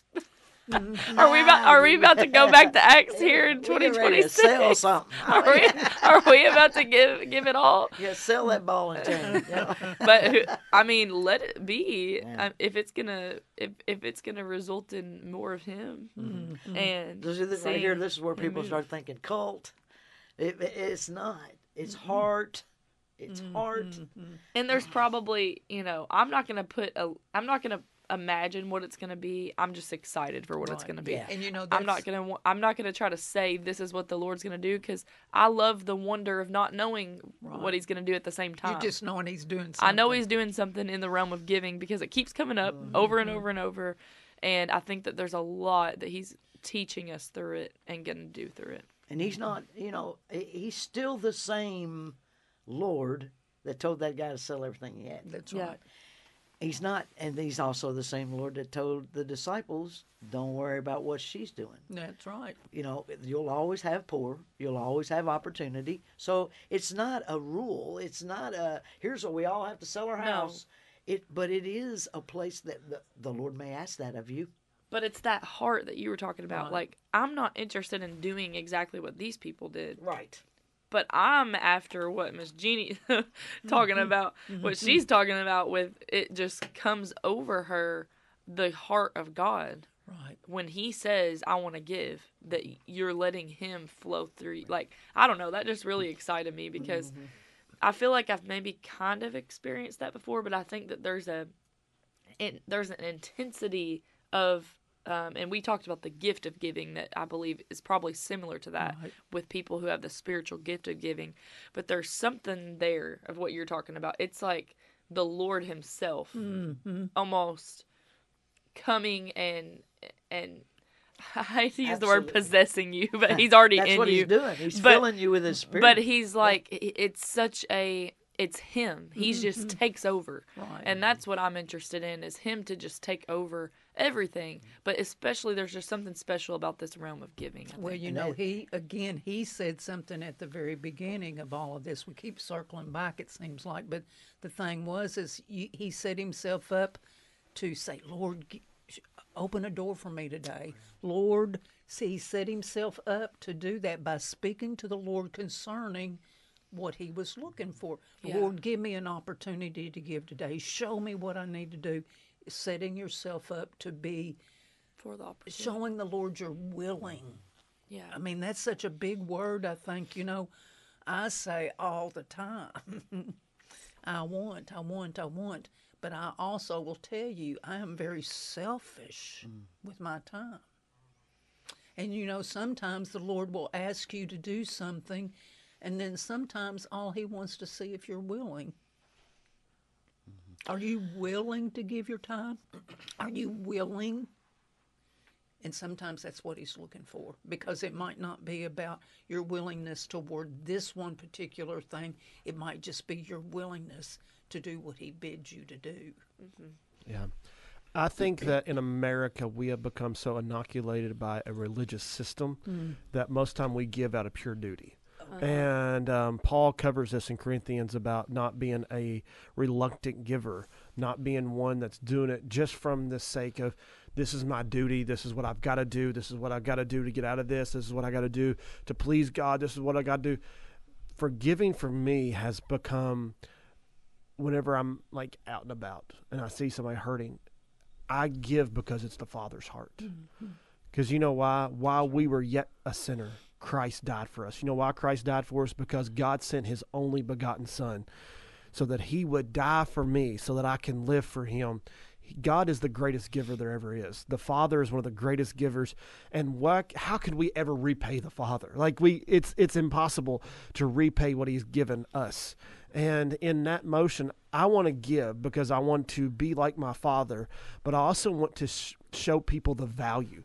Are we about to go back to Acts here in We get ready to 2026? sell something. Are we about to give it all? Yeah, sell that ball and chain. Yeah. But I mean, let it be. Yeah. If it's gonna result in more of Him, and This is right seeing here. This is where Him people move. start thinking cult. It's not. It's heart. It's heart. And there's probably, I'm not gonna imagine what it's gonna be. I'm just excited for what it's Right. gonna be. Yeah. And you know, I'm not gonna try to say this is what the Lord's gonna do, because I love the wonder of not knowing what He's gonna do at the same time. you just knowing He's doing something. I know He's doing something in the realm of giving, because it keeps coming up over and over and over, and I think that there's a lot that He's teaching us through it and gonna do through it. And he's not, he's still the same Lord that told that guy to sell everything he had. That's Yeah. right. He's not, and he's also the same Lord that told the disciples, don't worry about what she's doing. That's right. You'll always have poor. You'll always have opportunity. So it's not a rule. It's not here's what we all have to sell our No. house. But it is a place that the Lord may ask that of you. But it's that heart that you were talking about. Right. Like, I'm not interested in doing exactly what these people did. Right. But I'm after what Miss Jeannie talking about, what she's talking about with it just comes over her, the heart of God. Right. When he says, I want to give, that you're letting him flow through. Like, I don't know, that just really excited me because I feel like I've maybe kind of experienced that before, but I think that there's an intensity of, and we talked about the gift of giving that I believe is probably similar to that Right. with people who have the spiritual gift of giving. But there's something there of what you're talking about. It's like the Lord himself almost coming and I hate to use the word Absolutely. possessing you, but he's already That's in what you. he's doing. He's But- filling you with his spirit. But he's like, it's him. He just takes over. Right. And that's what I'm interested in, is him to just take over everything. But especially, there's just something special about this realm of giving. I Well, think. you know, he said something at the very beginning of all of this. We keep circling back, it seems like, but the thing is he set himself up to say, Lord, open a door for me today. Lord, see, he set himself up to do that by speaking to the Lord concerning what he was looking for. Yeah. Lord, give me an opportunity to give today. Show me what I need to do. Setting yourself up to be For the opportunity. showing the Lord you're willing. Yeah. I mean, that's such a big word, I think. I say all the time, I want. But I also will tell you, I am very selfish with my time. And, sometimes the Lord will ask you to do something, and then sometimes all he wants to see if you're willing. Are you willing to give your time? Are you willing? And sometimes that's what he's looking for, because it might not be about your willingness toward this one particular thing. It might just be your willingness to do what he bids you to do. Yeah. I think that in America, we have become so inoculated by a religious system that most time we give out of pure duty. And Paul covers this in Corinthians about not being a reluctant giver, not being one that's doing it just from the sake of, this is my duty, this is what I've got to do, this is what I've got to do to get out of this is what I got to do to please God, this is what I got to do. Forgiving for me has become, whenever I'm like out and about and I see somebody hurting, I give because it's the Father's heart. Because you know why? While we were yet a sinner, Christ died for us. You know why Christ died for us? Because God sent his only begotten Son so that he would die for me so that I can live for him. God is the greatest giver there ever is. The Father is one of the greatest givers. And how could we ever repay the Father? Like it's impossible to repay what he's given us. And in that motion, I want to give because I want to be like my Father, but I also want to show people the value.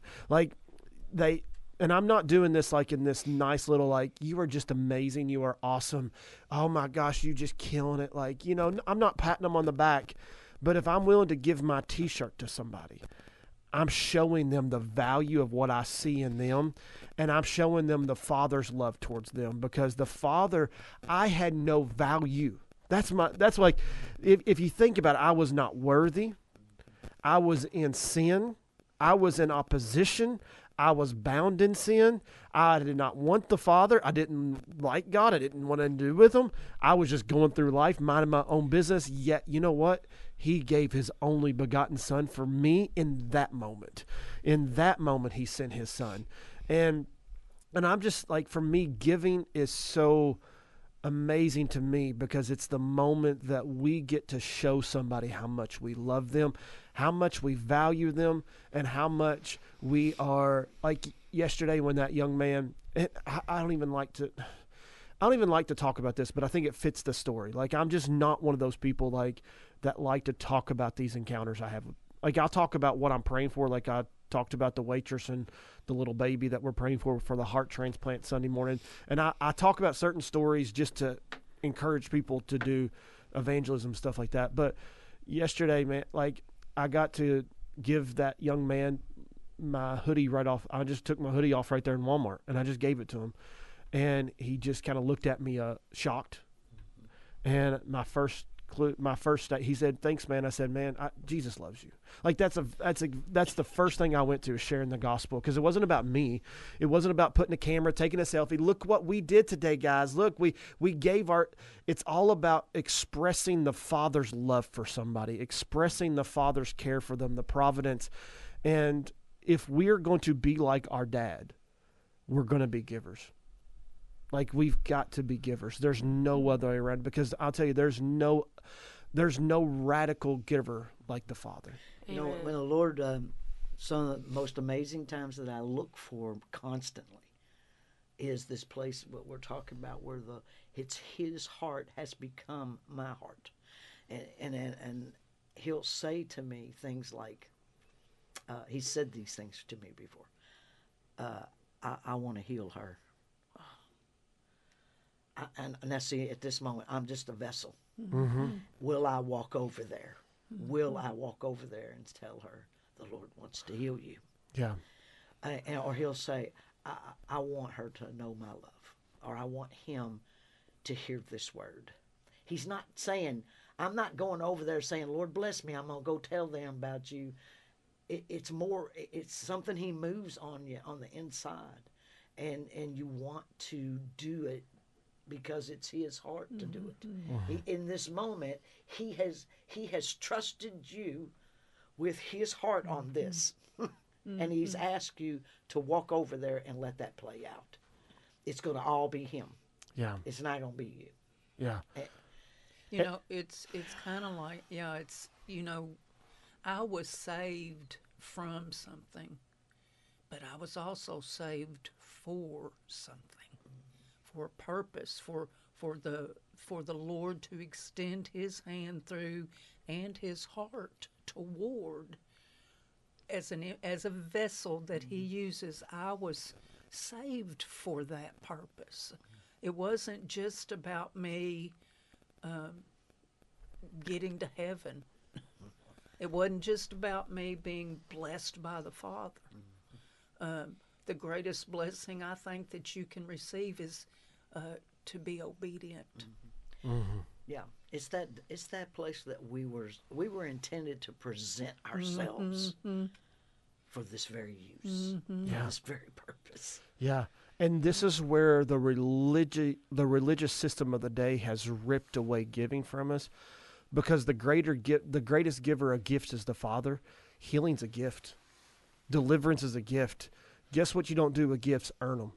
And I'm not doing this like in this nice little, like, you are just amazing. You are awesome. Oh my gosh, you just killing it. Like, I'm not patting them on the back, but if I'm willing to give my t-shirt to somebody, I'm showing them the value of what I see in them, and I'm showing them the Father's love towards them, because the Father, I had no value. That's like, if you think about it, I was not worthy. I was in sin. I was in opposition. I was bound in sin. I did not want the Father. I didn't like God. I didn't want to do with him. I was just going through life, minding my own business. Yet, you know what? He gave his only begotten Son for me in that moment. In that moment, he sent his Son. And I'm just like, for me, giving is so amazing to me because it's the moment that we get to show somebody how much we love them, how much we value them, and how much we are, like yesterday when that young man, I don't even like to talk about this, but I think it fits the story. Like, I'm just not one of those people that like to talk about these encounters I have. Like, I'll talk about what I'm praying for, like I talked about the waitress and the little baby that we're praying for the heart transplant Sunday morning. And I talk about certain stories just to encourage people to do evangelism, stuff like that. But yesterday, man, like I got to give that young man my hoodie right off. I just took my hoodie off right there in Walmart and I just gave it to him. And he just kind of looked at me shocked. And my first he said, "Thanks, man." I said, "Man, Jesus loves you." Like that's the first thing I went to, is sharing the gospel, because it wasn't about me. It wasn't about putting a camera, taking a selfie. Look what we did today, guys. Look, we gave it's all about expressing the Father's love for somebody, expressing the Father's care for them, the providence. And if we're going to be like our dad, we're going to be givers. Like, we've got to be givers. There's no other way around, because I'll tell you, there's no radical giver like the Father. You know, when the Lord, some of the most amazing times that I look for constantly is this place, what we're talking about, where it's His heart has become my heart. And He'll say to me things like, He said these things to me before. I want to heal her. And I see at this moment, I'm just a vessel. Mm-hmm. Will I walk over there? Will I walk over there and tell her the Lord wants to heal you? Yeah. Or He'll say, I want her to know my love, or I want him to hear this word. He's not saying, I'm not going over there saying, Lord bless me, I'm going to go tell them about you. It's something He moves on you on the inside, and you want to do it because it's His heart to do it. In this moment, he has trusted you with His heart on this, and He's asked you to walk over there and let that play out. It's going to all be Him. Yeah. It's not going to be you. Yeah. You know, it's kind of like, it's, I was saved from something, but I was also saved for something. For a purpose, for the Lord to extend His hand through and His heart toward, as a vessel that He uses. I was saved for that purpose. It wasn't just about me getting to heaven. It wasn't just about me being blessed by the Father. The greatest blessing I think that you can receive is to be obedient. Mm-hmm. Yeah, it's that place that we were intended to present ourselves for this very use, for this very purpose. Yeah, and this is where the religious system of the day has ripped away giving from us, because the greatest giver of gifts is the Father. Healing's a gift. Deliverance is a gift. Guess what you don't do with gifts? Earn them.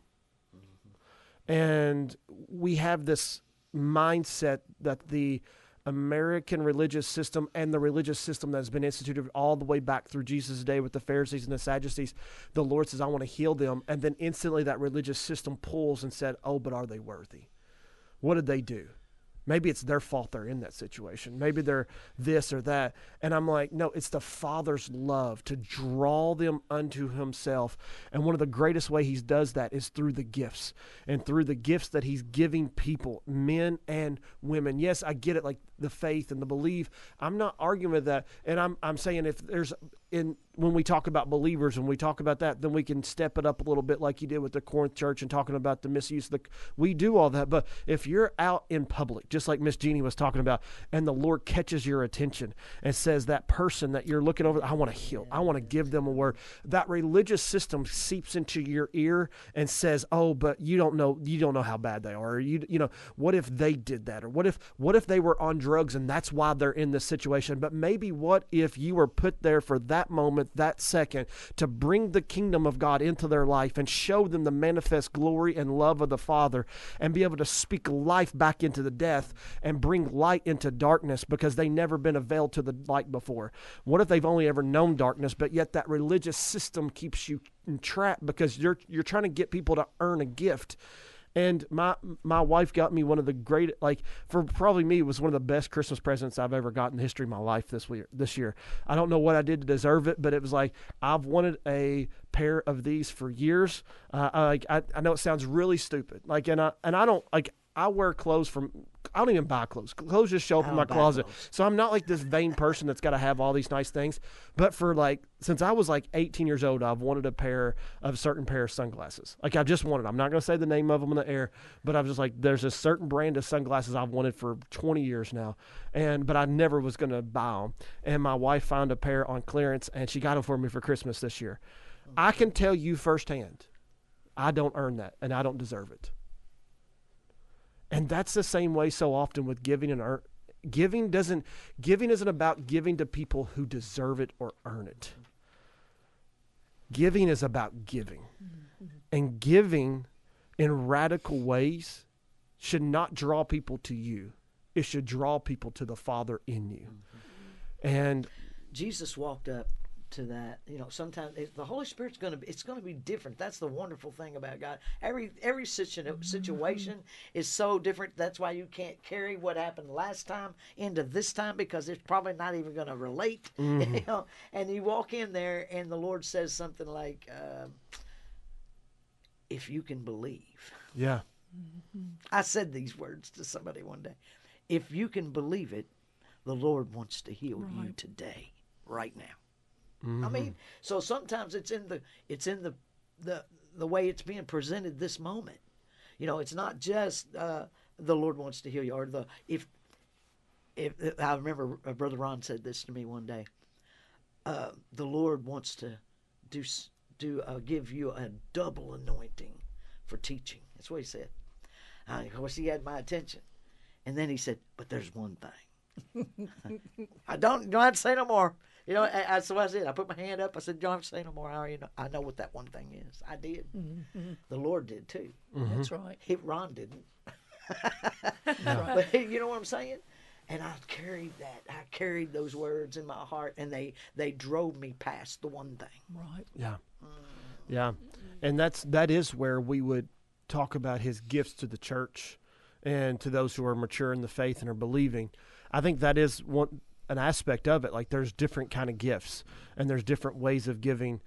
And we have this mindset that the American religious system and the religious system that has been instituted all the way back through Jesus' day with the Pharisees and the Sadducees, the Lord says, I want to heal them. And then instantly that religious system pulls and said, oh, but are they worthy? What did they do? Maybe it's their fault they're in that situation. Maybe they're this or that. And I'm like, no, it's the Father's love to draw them unto Himself. And one of the greatest way He does that is through the gifts, and through the gifts that He's giving people, men and women. Yes, I get it, like the faith and the belief. I'm not arguing with that. And I'm saying if there's when we talk about believers and we talk about that, then we can step it up a little bit like you did with the Corinth church and talking about the misuse of we do all that. But if you're out in public, just like Miss Jeannie was talking about, and the Lord catches your attention and says, that person that you're looking over, I want to heal, I want to give them a word, that religious system seeps into your ear and says, oh, but you don't know how bad they are, or you know, what if they did that, or what if they were on drugs and that's why they're in this situation? But maybe what if you were put there for that moment, that second, to bring the kingdom of God into their life and show them the manifest glory and love of the Father, and be able to speak life back into the death and bring light into darkness, because they never been availed to the light before? What if they've only ever known darkness, but yet that religious system keeps you entrapped because you're trying to get people to earn a gift, And my wife got me one of the great, like, for probably me, it was one of the best Christmas presents I've ever got in the history of my life this year. I don't know what I did to deserve it, but it was like, I've wanted a pair of these for years. I know it sounds really stupid. Like, and I don't, like, I wear clothes I don't even buy clothes. Clothes just show up in my closet. So I'm not like this vain person that's got to have all these nice things. But for like, since I was like 18 years old, I've wanted a certain pair of sunglasses. Like, I've just wanted, I'm not going to say the name of them in the air, but I'm just like, there's a certain brand of sunglasses I've wanted for 20 years now. But I never was going to buy them. And my wife found a pair on clearance and she got them for me for Christmas this year. I can tell you firsthand, I don't earn that and I don't deserve it. And that's the same way so often with giving and giving isn't about giving to people who deserve it or earn it. Giving is about giving. And giving in radical ways should not draw people to you. It should draw people to the Father in you. And Jesus walked up to that. Sometimes the Holy Spirit's going to be different. That's the wonderful thing about God. Every situation is so different. That's why you can't carry what happened last time into this time, because it's probably not even going to relate. And you walk in there and the Lord says something like, if you can believe. yeah. I said these words to somebody one day. If you can believe it, the Lord wants to heal you today, right now. I mean, so sometimes it's in the way it's being presented this moment. It's not just the Lord wants to heal you, or if I remember Brother Ron said this to me one day. The Lord wants to give you a double anointing for teaching. That's what he said. Of course, he had my attention, and then he said, "But there's one thing." I don't have to say no more. That's what I said. I put my hand up. I said, "Don't have to say no more. I know what that one thing is." I did. The Lord did too. That's right. Ron didn't. But you know what I'm saying? And I carried that. I carried those words in my heart, and they drove me past the one thing. Right. Yeah. Yeah. And that is where we would talk about his gifts to the church and to those who are mature in the faith and are believing. I think that is an aspect of it. Like, there's different kind of gifts and there's different ways of giving.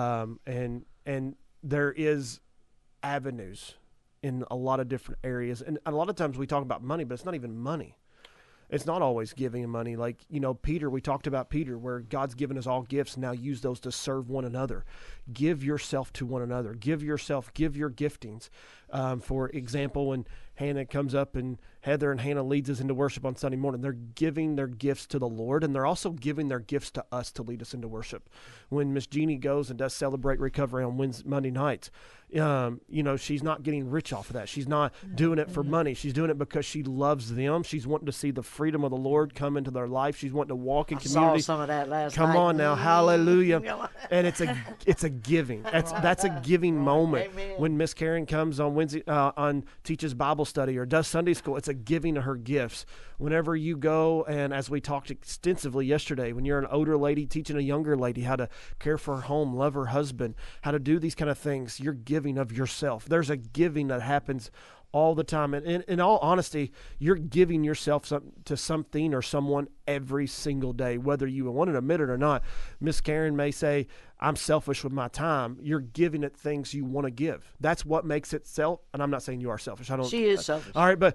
And there is avenues in a lot of different areas. And a lot of times we talk about money, but it's not even money. It's not always giving money. Like, Peter, we talked about Peter, where God's given us all gifts. Now use those to serve one another. Give yourself to one another. Give your giftings. For example, when Hannah comes up and Heather and Hannah leads us into worship on Sunday morning, they're giving their gifts to the Lord, and they're also giving their gifts to us to lead us into worship. When Miss Jeannie goes and does Celebrate Recovery on Monday nights, she's not getting rich off of that. She's not doing it for money. She's doing it because she loves them. She's wanting to see the freedom of the Lord come into their life. She's wanting to walk in community. Saw some of that last Come night. on now, hallelujah! And it's a giving. That's a giving moment. Amen. When Miss Karen comes on Wednesday on teaches Bible study or does Sunday school, it's a giving of her gifts. Whenever you go, and as we talked extensively yesterday, when you're an older lady teaching a younger lady how to care for her home, love her husband, how to do these kind of things, you're giving of yourself. There's a giving that happens all the time. And in all honesty, you're giving yourself to something or someone every single day, whether you want to admit it or not. Miss Karen may say, I'm selfish with my time. You're giving it things you want to give. That's what makes it and I'm not saying you are selfish. She is selfish. All right, but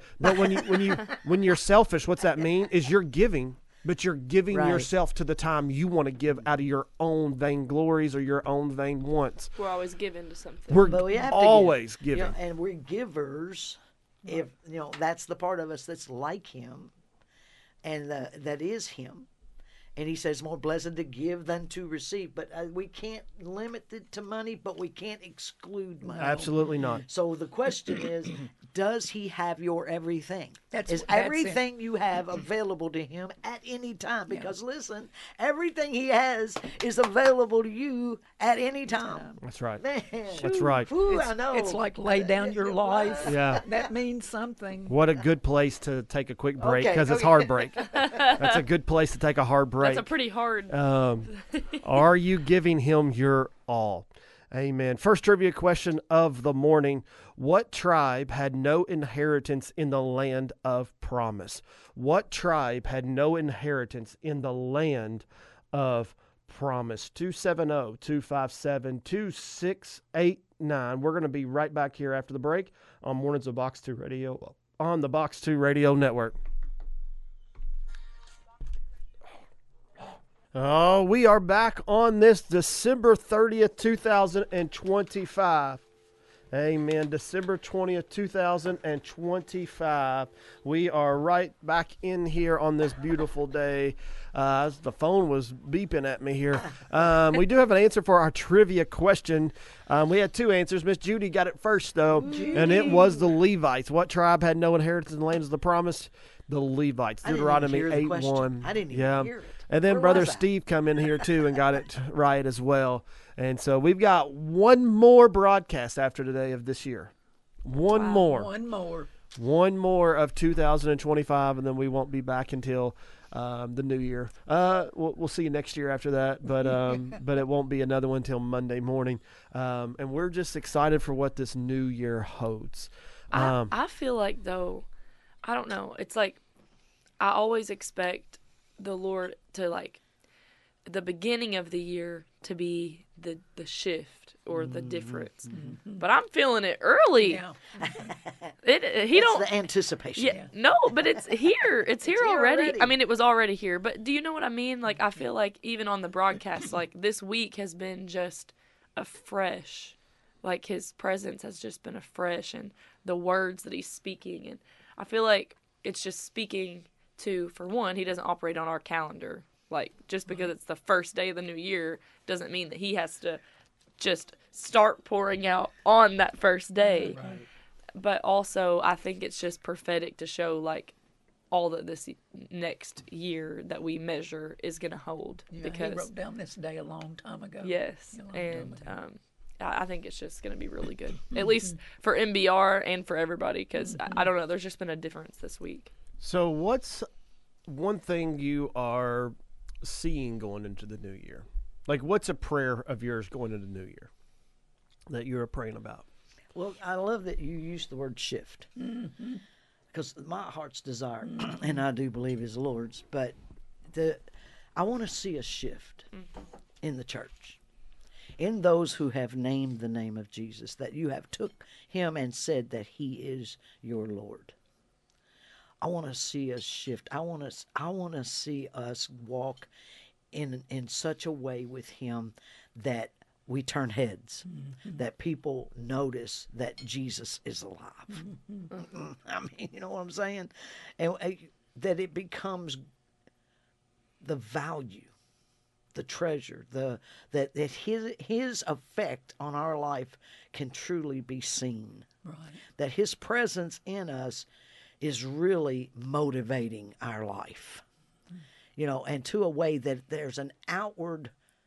when you're selfish, what's that mean? Is you're giving, but you're giving Right. yourself to the time you want to give out of your own vain glories or your own vain wants. We're always given to something. We're But we have to always give. giving. And we're givers. If that's the part of us that's like him, and that is him. And he says, more blessed to give than to receive. But we can't limit it to money, but we can't exclude money. Absolutely not. So the question is, does he have your everything? That's Is it. everything you have available to him at any time? Because listen, everything he has is available to you at any time. That's right. Man, That's right. Whew, I know. It's like lay down your life. Yeah. That means something. What a good place to take a quick break, Okay, because it's okay. hard break. That's a good place to take a hard break. That's a pretty hard. Are you giving him your all? Amen. First trivia question of the morning. What tribe had no inheritance in the land of promise? What tribe had no inheritance in the land of promise? 270-257-2689. We're going to be right back here after the break on Mornings of Box 2 Radio on the Box 2 Radio Network. Oh, we are back on this December 30th, 2025. Amen. December 20th, 2025. We are right back in here on this beautiful day. The phone was beeping at me here. We do have an answer for our trivia question. We had two answers. Miss Judy got it first, though, and it was the Levites. What tribe had no inheritance in the lands of the promise? The Levites. Deuteronomy 8:1. I didn't even hear it. And then Where Brother was I? Steve come in here, too, and got it right as well. And so we've got one more broadcast after today of this year. One more. One more of 2025, and then we won't be back until the new year. We'll see you next year after that, but it won't be another one until Monday morning. And we're just excited for what this new year holds. I feel like, though, I don't know. It's like I always expect the Lord to, like, the beginning of the year to be the shift or the difference. Mm-hmm. But I'm feeling it early. Yeah. It's the anticipation. Yeah, no, but it's here. It's here already. I mean, it was already here. But do you know what I mean? Like, I feel like even on the broadcast, like, this week has been just a fresh. Like, his presence has just been a fresh, and the words that he's speaking. And I feel like it's just speaking to, for one, he doesn't operate on our calendar. Like, just because it's the first day of the new year doesn't mean that he has to just start pouring out on that first day. Right. But also, I think it's just prophetic to show, like, all that this next year that we measure is going to hold. Yeah, because he wrote down this day a long time ago. Yes, and I think it's just going to be really good, at least for MBR and for everybody, because I don't know, there's just been a difference this week. So what's one thing you are seeing going into the new year? Like, what's a prayer of yours going into the new year that you're praying about? Well, I love that you use the word shift, because my heart's desire, and I do believe is the Lord's, but I want to see a shift in the church, in those who have named the name of Jesus, that you have took him and said that he is your Lord. I want to see a shift. I want to see us walk in such a way with him that we turn heads, that people notice that Jesus is alive. I mean, you know what I'm saying? And that it becomes the value, the treasure, that his effect on our life can truly be seen. Right. That his presence in us is really motivating our life, you know, and to a way that there's an outward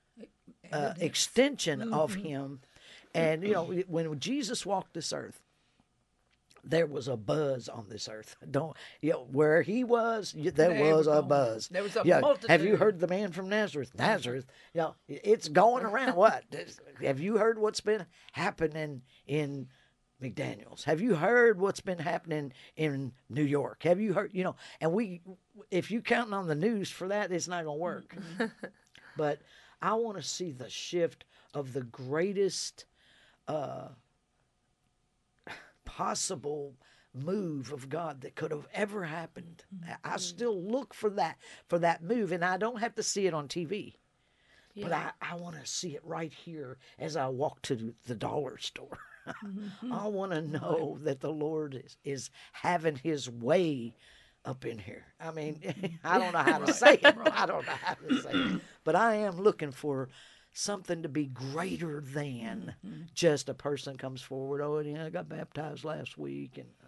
extension of him. And, you know, when Jesus walked this earth, there was a buzz on this earth. Where he was, there was a buzz. There was a multitude. Have you heard the man from Nazareth? It's going around. What? Have you heard what's been happening in McDaniels? Have you heard what's been happening in New York? Have you heard, and if you're counting on the news for that, it's not going to work. But I want to see the shift of the greatest possible move of God that could have ever happened. I still look for that move, and I don't have to see it on TV. Yeah. But I want to see it right here as I walk to the dollar store. I want to know that the Lord is having his way up in here. I mean, I don't know how to say it. I don't know how to say it. But I am looking for something to be greater than just a person comes forward. Oh, yeah, I got baptized last week. And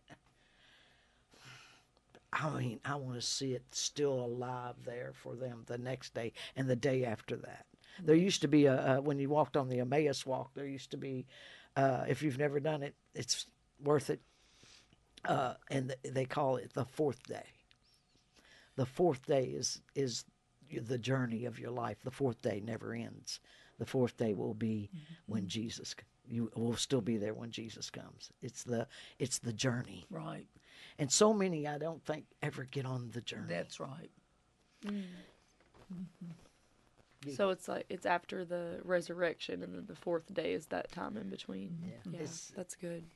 I want to see it still alive there for them the next day and the day after that. There used to be when you walked on the Emmaus walk, there used to be, if you've never done it, it's worth it. And they call it the fourth day. The fourth day is the journey of your life. The fourth day never ends. The fourth day will be when Jesus. You will still be there when Jesus comes. It's the journey, Right. and so many I don't think ever get on the journey. That's right. So it's like it's after the resurrection, and then the fourth day is that time in between. Yeah. Yeah, It's- that's good.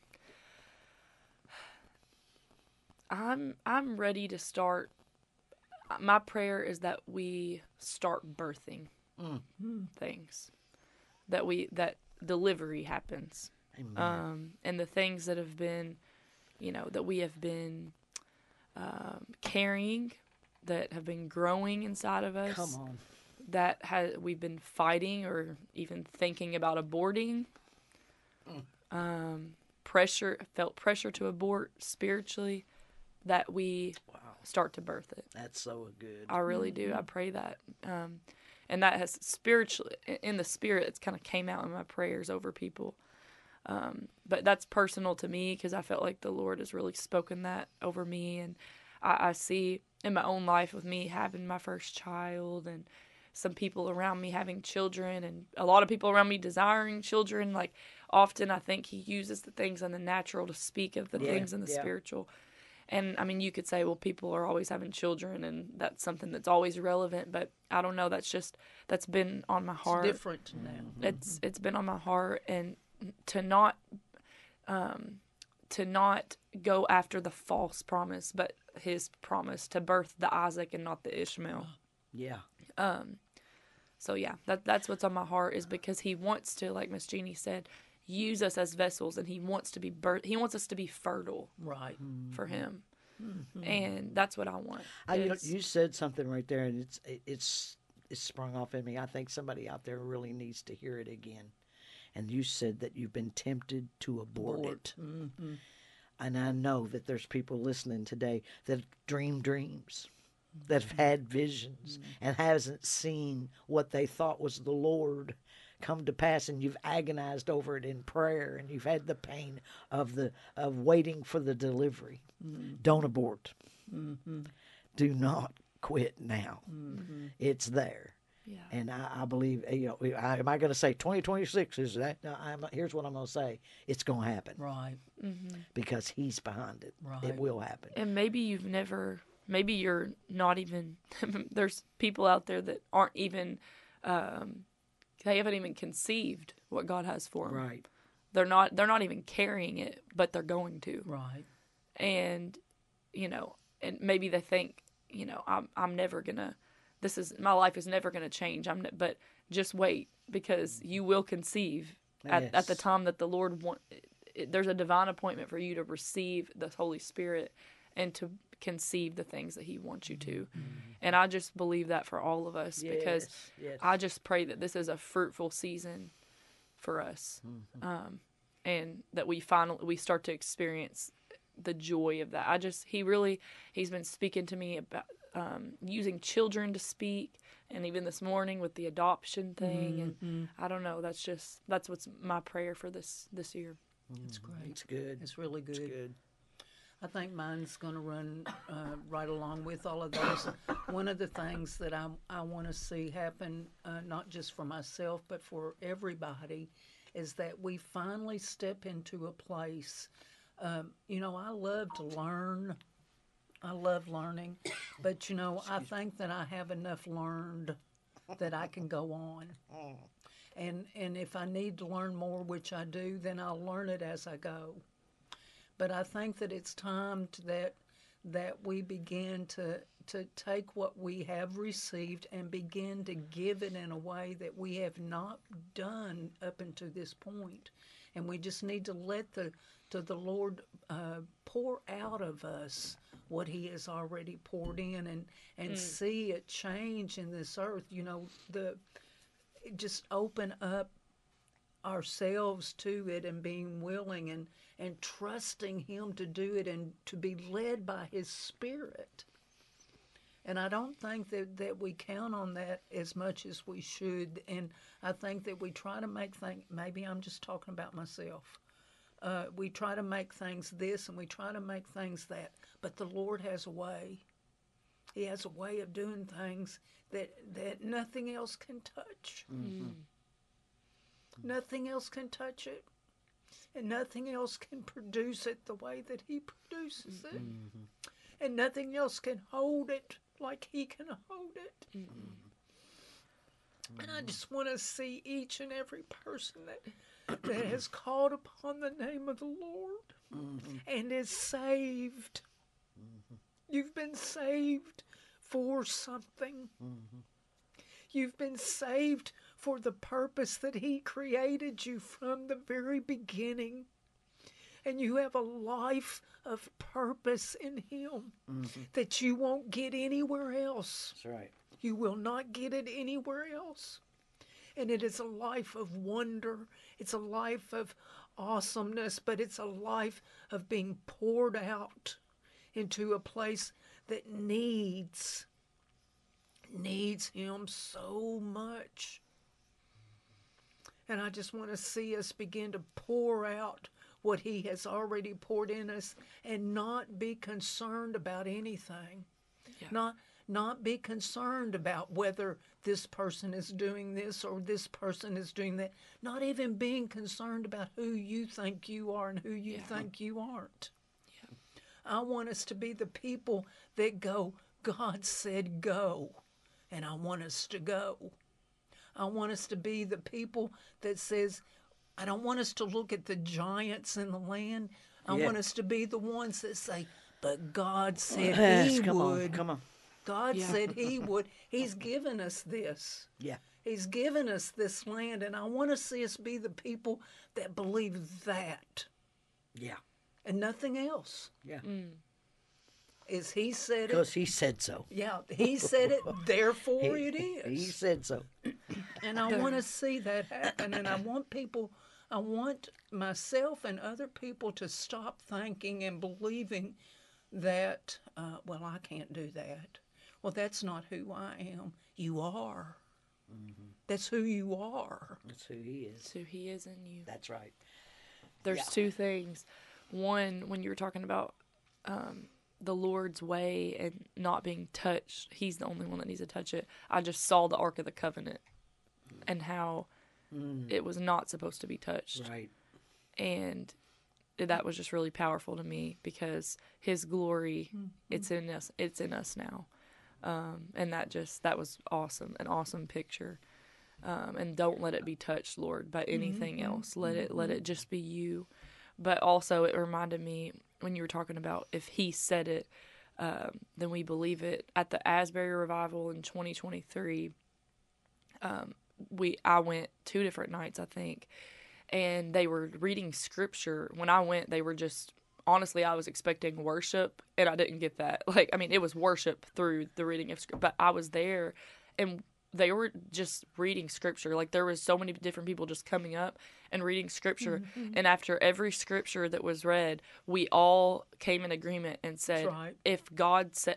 I'm ready to start. My prayer is that we start birthing things, that delivery happens, Amen. and the things that have been, that we have been carrying, that have been growing inside of us. Come on. That we've been fighting or even thinking about aborting. Felt pressure to abort spiritually, that we start to birth it. That's so good. I really do. I pray that. And that has spiritually, in the spirit, it's kind of came out in my prayers over people. But that's personal to me because I felt like the Lord has really spoken that over me. And I see in my own life with me having my first child and some people around me having children and a lot of people around me desiring children. Like often I think he uses the things in the natural to speak of the things in the spiritual. And I mean, you could say, well, people are always having children and that's something that's always relevant, but I don't know. That's been on my heart. It's different now. It's been on my heart, and to not go after the false promise, but his promise to birth the Isaac and not the Ishmael. Yeah. So yeah, that's what's on my heart, is because he wants to, like Miss Jeannie said, use us as vessels, and he wants to be he wants us to be fertile Right. for him, and that's what I want. You said something right there, and it's sprung off in me. I think somebody out there really needs to hear it again. And you said that you've been tempted to abort it. Mm-hmm. And I know that there's people listening today that dream dreams, that have had visions and hasn't seen what they thought was the Lord come to pass, and you've agonized over it in prayer, and you've had the pain of waiting for the delivery. Don't abort. Do not quit now. It's there. Yeah. And I believe, am I going to say 2026 is that? No, here's what I'm going to say. It's going to happen Right. because he's behind it. Right. It will happen. And maybe you're not even, there's people out there that aren't even, they haven't even conceived what God has for them. Right. They're not even carrying it, but they're going to. Right. And, and maybe they think, I'm never gonna, my life is never gonna change. But just wait, because you will conceive at the Yes. time that the Lord there's a divine appointment for you to receive the Holy Spirit and to conceive the things that he wants you to. And I just believe that for all of us, because Yes. I just pray that this is a fruitful season for us. And that we start to experience the joy of that. He's been speaking to me about using children to speak, and even this morning with the adoption thing. And I don't know, that's what's my prayer for this year. It's great. It's good. It's really good. It's good. I think mine's going to run right along with all of those. One of the things that I want to see happen, not just for myself, but for everybody, is that we finally step into a place. I love to learn. I love learning. But, I think that I have enough learned that I can go on. And if I need to learn more, which I do, then I'll learn it as I go. But I think that it's time that we begin to take what we have received and begin to give it in a way that we have not done up until this point. And we just need to let the Lord pour out of us what he has already poured in, and see it change in this earth. Just open up ourselves to it and being willing and trusting him to do it and to be led by his Spirit. And I don't think that we count on that as much as we should. And I think that we try to make things, maybe I'm just talking about myself. We try to make things this and we try to make things that. But the Lord has a way. He has a way of doing things that nothing else can touch. Nothing else can touch it. And nothing else can produce it the way that he produces it. And nothing else can hold it like he can hold it. And I just want to see each and every person that has called upon the name of the Lord and is saved. You've been saved for something. You've been saved for the purpose that he created you from the very beginning. And you have a life of purpose in him that you won't get anywhere else. That's right. You will not get it anywhere else. And it is a life of wonder. It's a life of awesomeness, but it's a life of being poured out into a place that needs him so much. And I just want to see us begin to pour out what he has already poured in us and not be concerned about anything. Yeah. Not be concerned about whether this person is doing this or this person is doing that. Not even being concerned about who you think you are and who you think you aren't. I want us to be the people that go, God said go, and I want us to go. I want us to be the people that says, I don't want us to look at the giants in the land. I want us to be the ones that say, but God said he would. Come on. God said he would. He's given us this. Yeah. He's given us this land, and I want to see us be the people that believe that Yeah. and nothing else. Yeah. Is he said it? Because he said so. Yeah, he said it, therefore it He is. said so. And I want to see that happen. And I want myself and other people to stop thinking and believing that, well, I can't do that. Well, that's not who I am. You are. That's who you are. That's who he is. It's who he is in you. That's right. There's two things. One, when you were talking about the Lord's way and not being touched, he's the only one that needs to touch it. I just saw the Ark of the Covenant and how it was not supposed to be touched. Right. And that was just really powerful to me because his glory, it's in us now. And that was awesome, an awesome picture. And don't let it be touched, Lord, by anything else. Let it just be you. But also it reminded me when you were talking about if he said it, then we believe it. At the Asbury Revival in 2023, I went 2 different nights, I think, and they were reading scripture. When I went, they were just, honestly, I was expecting worship, and I didn't get that. Like, I mean, it was worship through the reading of scripture, but I was there, and they were just reading scripture. Like, there was so many different people just coming up and reading scripture. And after every scripture that was read, we all came in agreement and said, right. if God said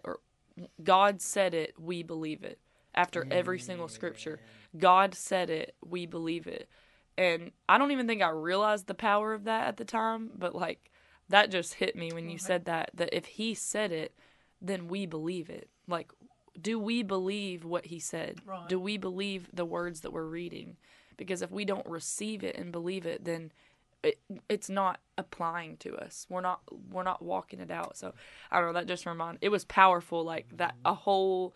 it, we believe it. After every single scripture, God said it, we believe it. And I don't even think I realized the power of that at the time, but like, that just hit me when you said that if he said it, then we believe it. Like, do we believe what he said? Right. Do we believe the words that we're reading? Because if we don't receive it and believe it, then it's not applying to us. We're not walking it out. So I don't know. That just it was powerful. Like that, a whole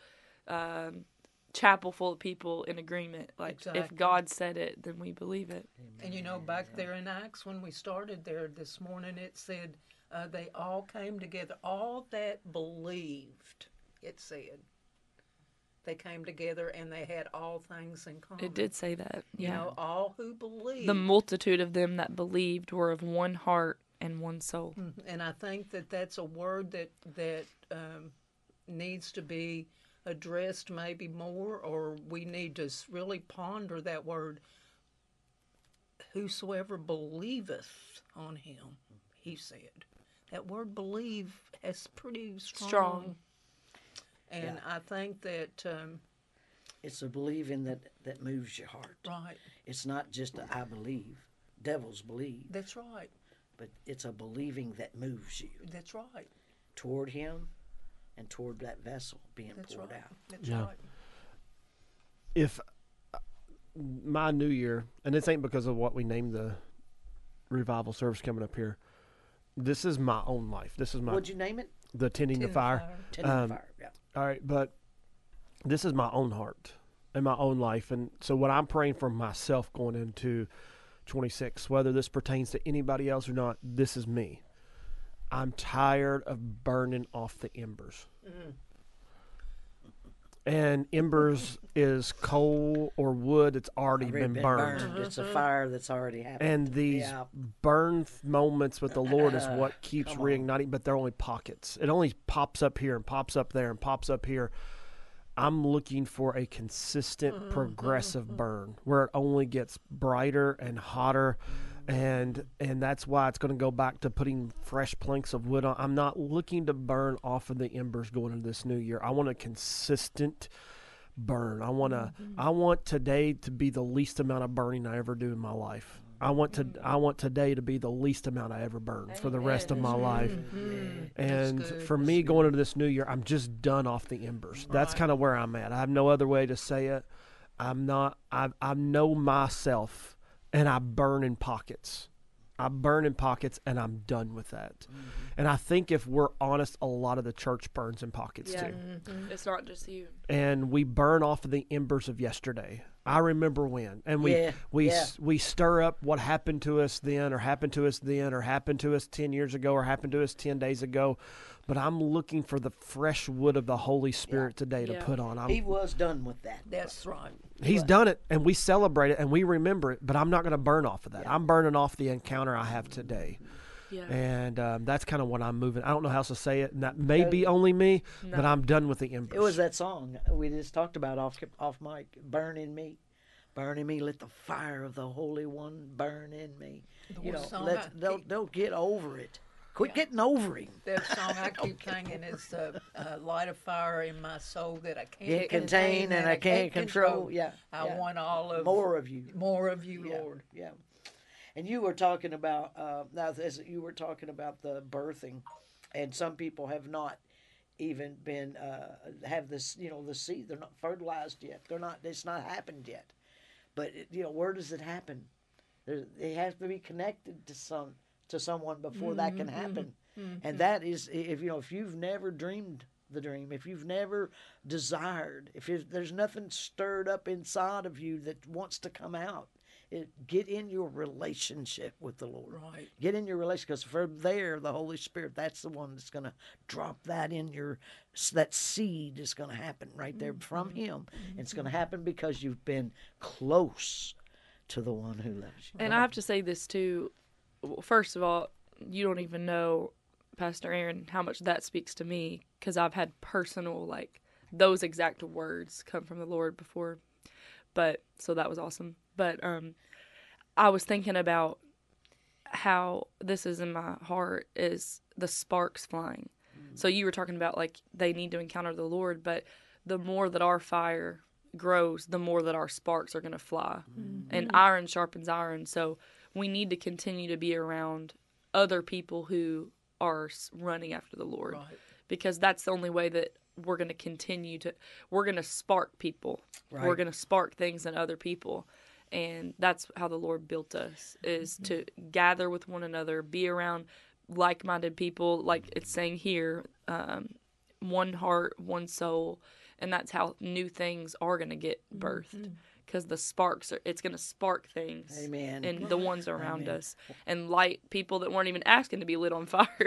chapel full of people in agreement. Like Exactly. if God said it, then we believe it. And you know, back there in Acts, when we started there this morning, it said they all came together. All that believed, it said. They came together and they had all things in common. It did say that. You Yeah. know, all who believed. The multitude of them that believed were of one heart and one soul. And I think that that's a word that needs to be addressed maybe more, or we need to really ponder that word. Whosoever believeth on him, he said. That word believe has pretty strong. And I think that... it's a believing that moves your heart. right. It's not just a I believe. Devils believe. That's right. But it's a believing that moves you That's right. toward him and toward that vessel being That's poured right. out. That's Yeah. right. If my new year, and this ain't because of what we named the revival service coming up here. This is my own life. This is my What'd you name it? the tending the fire. Tending the fire. Yeah. All right, but this is my own heart and my own life, and so what I'm praying for myself going into 26, whether this pertains to anybody else or not, this is me. I'm tired of burning off the embers. And embers is coal or wood that's already been burned. It's a fire that's already happened. And these Yeah. burn moments with the Lord is what keeps reigniting, but they're only pockets. It only pops up here and pops up there and pops up here. I'm looking for a consistent, progressive burn where it only gets brighter and hotter. And that's why it's going to go back to putting fresh planks of wood on. I'm not looking to burn off of the embers going into this new year. I want a consistent burn. I want today to be the least amount of burning I ever do in my life. I want today to be the least amount I ever burn for the rest of my life. And for me going into this new year, I'm just done off the embers. That's kind of where I'm at. I have no other way to say it. I know myself. And I burn in pockets. And I'm done with that. And I think if we're honest, a lot of the church burns in pockets too. It's not just you. And we burn off of the embers of yesterday. I remember when. And we stir up what happened to us then or happened to us 10 years ago or happened to us 10 days ago. But I'm looking for the fresh wood of the Holy Spirit today to put on. He was done with that. That's right. He's done it, and we celebrate it, and we remember it, but I'm not going to burn off of that. I'm burning off the encounter I have today. Yeah. And that's kind of what I'm moving. I don't know how else to say it, and that may be only me, but I'm done with the embers. It was that song we just talked about off mic, "Burn in Me." Burn in me, let the fire of the Holy One burn in me. Don't get over it. Quit getting over him. That song I keep singing is light a fire in my soul that I can't contain and I can't control. Yeah, I want all of more of you. More of you, Lord. Yeah. And you were talking about you were talking about the birthing, and some people have not even been have this. The seed. They're not fertilized yet. They're not. It's not happened yet. But where does it happen? It has to be connected to someone before that can happen. And that is if you've never dreamed the dream, if you've never desired, if there's nothing stirred up inside of you that wants to come out, get in your relationship with the Lord. Right. Get in your relationship, because from there, the Holy Spirit, that's the one that's going to drop that in that seed is going to happen right there from Him. And it's going to happen because you've been close to the one who loves you. And I have to say this too. First of all, you don't even know, Pastor Aaron, how much that speaks to me, because I've had personal, those exact words come from the Lord before. But, so that was awesome. But I was thinking about how this is in my heart is the sparks flying. So you were talking about, they need to encounter the Lord, but the more that our fire grows, the more that our sparks are going to fly. And iron sharpens iron, so we need to continue to be around other people who are running after the Lord. Right. Because that's the only way that we're going to continue we're going to spark people. Right. We're going to spark things in other people. And that's how the Lord built us, is to gather with one another, be around like-minded people, like it's saying here, one heart, one soul. And that's how new things are going to get birthed. Because the sparks it's going to spark things. Amen. And the ones around us, and light people that weren't even asking to be lit on fire.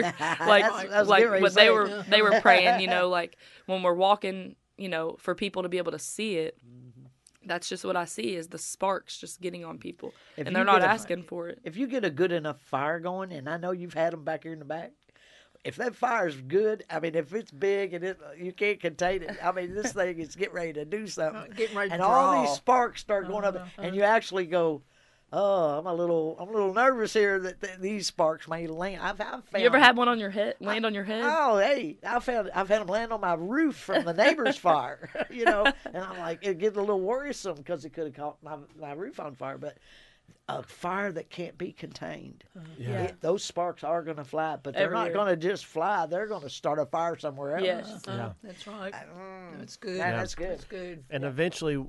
But they were praying, when we're walking, for people to be able to see it. That's just what I see, is the sparks just getting on people, and they're not asking for it. If you get a good enough fire going, and I know you've had them back here in the back, if that fire's good, if it's big and you can't contain it, this thing is getting ready to do something. Getting ready to and draw. all these sparks start going up, and you actually go, "Oh, I'm a little nervous here that these sparks may land." I've found. You ever had one on your head land on your head? Oh, hey, I've had them land on my roof from the neighbor's fire, and I'm like, it gets a little worrisome because it could have caught my roof on fire, but. A fire that can't be contained. Those sparks are going to fly, but they're not going to just fly. They're going to start a fire somewhere else. Yes. That's right. That's good. That's good. That's good. And eventually,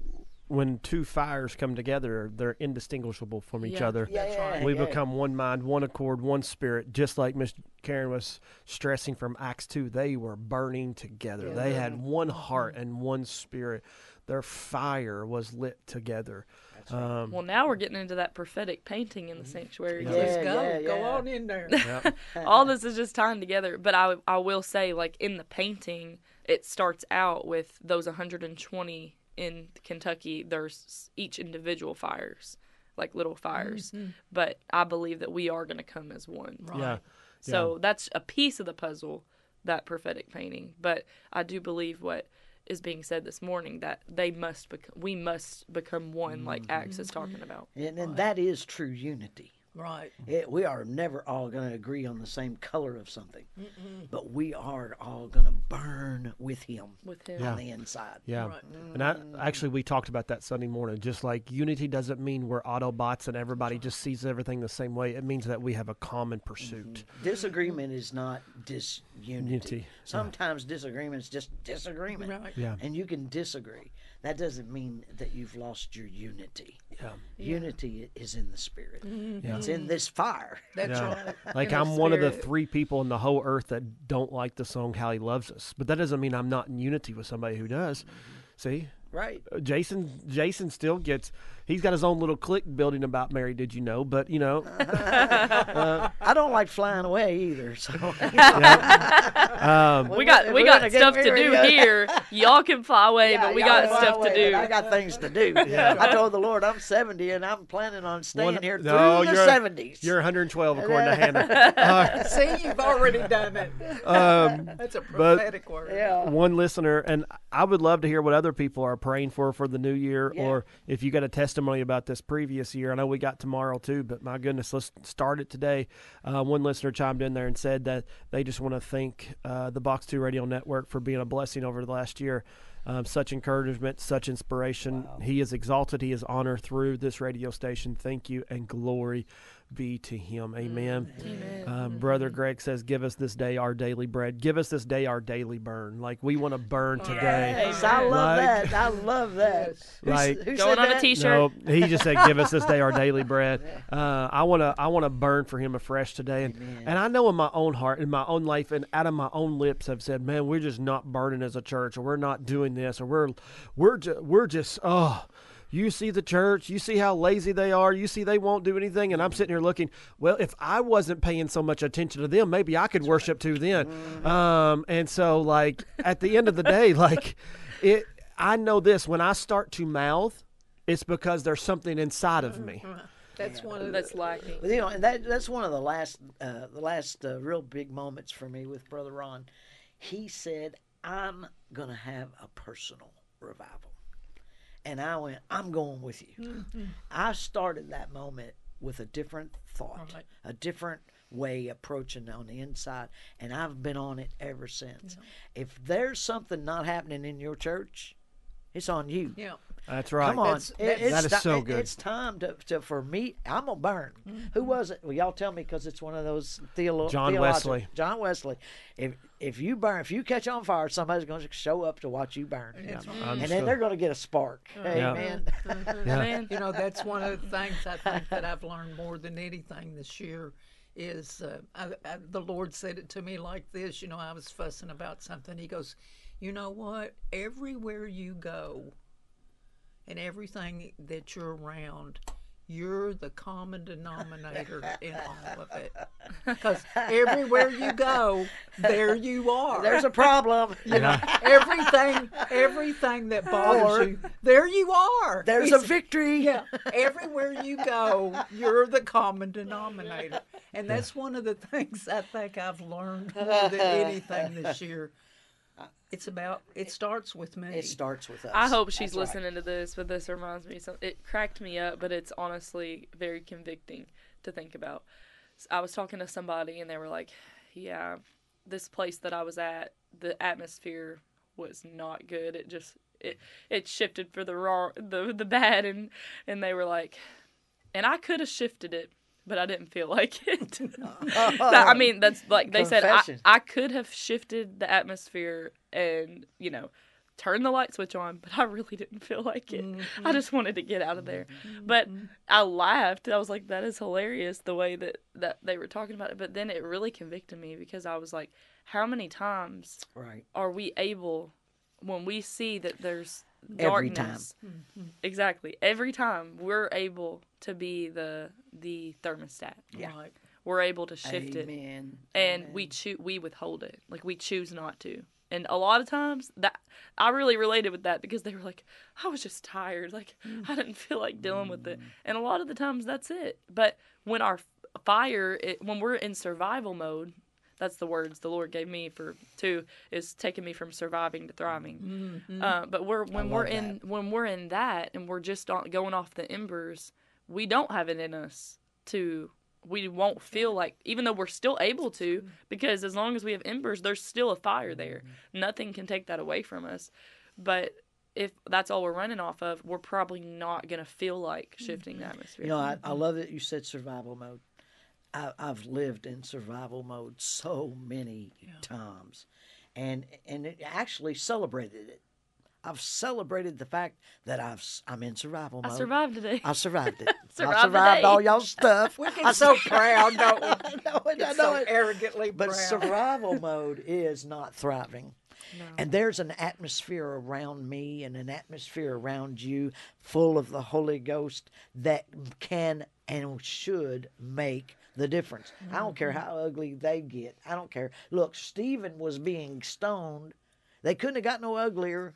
when two fires come together, they're indistinguishable from each Yeah, other. that's right. We become one mind, one accord, one spirit, just like Miss Karen was stressing from Acts 2. They were burning together. They had one heart and one spirit. Their fire was lit together. Well, now we're getting into that prophetic painting in the sanctuary. Yeah. too. Let's go. yeah, Go yeah. on in there. Yep. All this is just tying together. But I will say, like, in the painting, it starts out with those 120 in Kentucky. There's each individual fires, like little fires. But I believe that we are going to come as one. Right. Yeah. So that's a piece of the puzzle, that prophetic painting. But I do believe what is being said this morning, that we must become one, like Acts is talking about. And that is true unity. Right. We are never all going to agree on the same color of something, but we are all going to burn with him With him. Yeah. on the inside. Yeah. Right. And actually, we talked about that Sunday morning. Just like unity doesn't mean we're Autobots and everybody just sees everything the same way. It means that we have a common pursuit. Disagreement is not disunity. Unity. Sometimes disagreement is just disagreement. Right. Yeah. And you can disagree. That doesn't mean that you've lost your unity. Yeah. Unity is in the spirit. Yeah. It's in this fire. That's Yeah. right. Like, In the I'm one of the spirit. 3 people in the whole earth that don't like the song How He Loves Us. But that doesn't mean I'm not in unity with somebody who does. See? Right. Jason still gets, he's got his own little clique building about Mary, did you know? But, I don't like flying away either. So We got stuff to do here. Y'all can fly away, but we got stuff to do. I got things to do. I told the Lord I'm 70 and I'm planning on staying One- here through no, the you're- 70s. You're 112 according to Hannah. See, you've already done it. That's a but- prophetic word. Yeah. One listener, and I would love to hear what other people are praying for the new year, Yeah. or if you got a testimony about this previous year. I know we got tomorrow too, but my goodness, let's start it today. One listener chimed in there and said that they just want to thank the Box 2 Radio Network for being a blessing over the last year. Such encouragement, such inspiration. Wow. He is exalted. He is honored through this radio station. Thank you, and glory be to him. Amen. Brother Greg says, give us this day our daily bread. Give us this day our daily burn. Like, we want to burn today. Yes, I love Like- that. I love that. Like- Who Going said on a that? t-shirt. No, he just said, "Give us this day our daily bread." I wanna burn for him afresh today, and I know in my own heart, in my own life, and out of my own lips, I've said, "Man, we're just not burning as a church, or we're not doing this, or we're just oh." You see the church, you see how lazy they are, you see they won't do anything, and I'm sitting here looking, well, if I wasn't paying so much attention to them, maybe I could worship too then. And so, like, at the end of the day, like, I know this, when I start to mouth, it's because there's something inside of me. That's one of That's lacking. But, you know, and that's one of the last real big moments for me with Brother Ron. He said, "I'm gonna have a personal revival," and I went, "I'm going with you." I started that moment with a different thought, Right. a different way approaching on the inside, and I've been on it ever since. If there's something not happening in your church, it's on you. yeah. That's right. Come on, That's- that is so good. It's time to for me. I'm gonna burn. Who was it? Well, y'all tell me, because it's one of those John Wesley. John Wesley. If you burn, if you catch on fire, somebody's gonna show up to watch you burn, That's right. I'm and so- then they're gonna get a spark. Yeah. Amen. Man. You know, that's one of the things I think that I've learned more than anything this year is the Lord said it to me like this. You know, I was fussing about something. He goes, you know what? Everywhere you go and everything that you're around, you're the common denominator in all of it. Because everywhere you go, there you are. There's a problem. Everything that bothers you, there you are. There's a victory. Yeah, everywhere you go, you're the common denominator. And that's one of the things I think I've learned more than anything this year. It starts with me. It starts with us. I hope she's That's right. listening to this, but this reminds me. It cracked me up, but it's honestly very convicting to think about. I was talking to somebody, and they were like, "Yeah, this place that I was at, the atmosphere was not good. It shifted for the bad," and they were like, "And I could have shifted it, but I didn't feel like it." I mean, that's like they said. Confession. I could have shifted the atmosphere and turn the light switch on, but I really didn't feel like it. I just wanted to get out of there. But I laughed. I was like, that is hilarious the way that they were talking about it. But then it really convicted me because I was like, how many times Right. are we able, when we see that there's Every darkness, exactly, every time we're able to be the thermostat. Yeah. Right. We're able to shift it. Amen. And Amen. we withhold it. Like, we choose not to. And a lot of times that I really related with that because they were like, I was just tired. Like, I didn't feel like dealing with it. And a lot of the times that's it. But when our when we're in survival mode, that's the words the Lord gave me is taking me from surviving to thriving. But when we're in that and we're just going off the embers, we don't have it in us we won't feel like, even though we're still able to, because as long as we have embers, there's still a fire there. Nothing can take that away from us. But if that's all we're running off of, we're probably not going to feel like shifting the atmosphere. You know, I love that you said survival mode. I've lived in survival mode so many times, and it actually celebrated it. I've celebrated the fact that I'm in survival mode. I survived today. I survived it. I Survived survived today. all y'all's stuff. I'm so proud, don't we? I Get know so it. arrogantly But proud. survival mode is not thriving. No. And there's an atmosphere around me and an atmosphere around you full of the Holy Ghost that can and should make the difference. I don't care how ugly they get. I don't care. Look, Stephen was being stoned. They couldn't have got no uglier.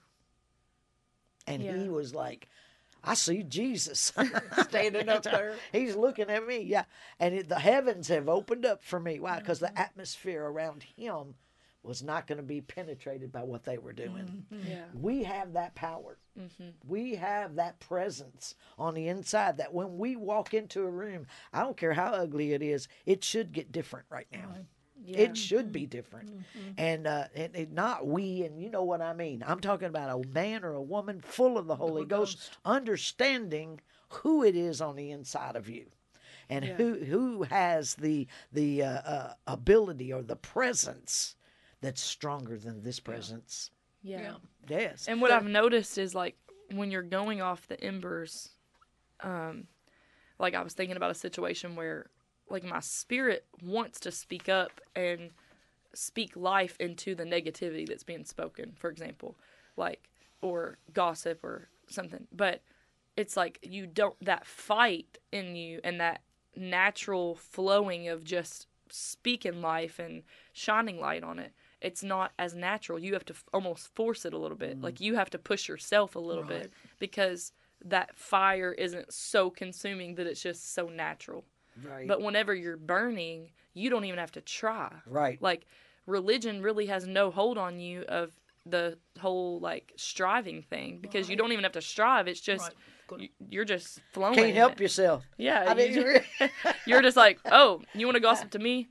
And he was like, I see Jesus. Standing up there. He's looking at me. Yeah. And the heavens have opened up for me. Why? Because the atmosphere around him was not going to be penetrated by what they were doing. Yeah. We have that power. We have that presence on the inside that when we walk into a room, I don't care how ugly it is, it should get different right now. Yeah. It should be different. And not we, and you know what I mean. I'm talking about a man or a woman full of the Holy Ghost, understanding who it is on the inside of you. And who has the ability or the presence that's stronger than this presence. Yeah. Yes. And what I've noticed is, like, when you're going off the embers, like, I was thinking about a situation where, like, my spirit wants to speak up and speak life into the negativity that's being spoken, for example, like, or gossip or something. But it's like that fight in you and that natural flowing of just speaking life and shining light on it, it's not as natural. You have to almost force it a little bit. Like, you have to push yourself a little bit because that fire isn't so consuming that it's just so natural. Right. But whenever you're burning, you don't even have to try. Right. Like, religion really has no hold on you of the whole, like, striving thing because you don't even have to strive. It's just you're just flowing. Can't in help it. yourself. Yeah, you're just like, oh, you want to gossip to me?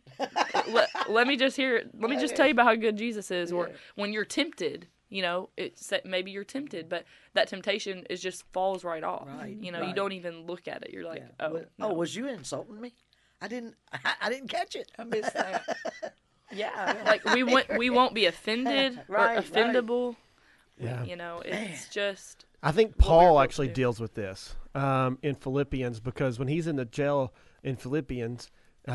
Let me just tell you about how good Jesus is. Or when you're tempted, you know, maybe you're tempted, but that temptation just falls right off. Right, You know, right. you don't even look at it. You're like, Oh, no. was you insulting me? I didn't catch it. I missed that. Yeah, like we won't be offended Right, or offendable. Yeah. You know, it's just I think what we're Paul supposed actually to do. deals with this in Philippians, because when he's in the jail in Philippians,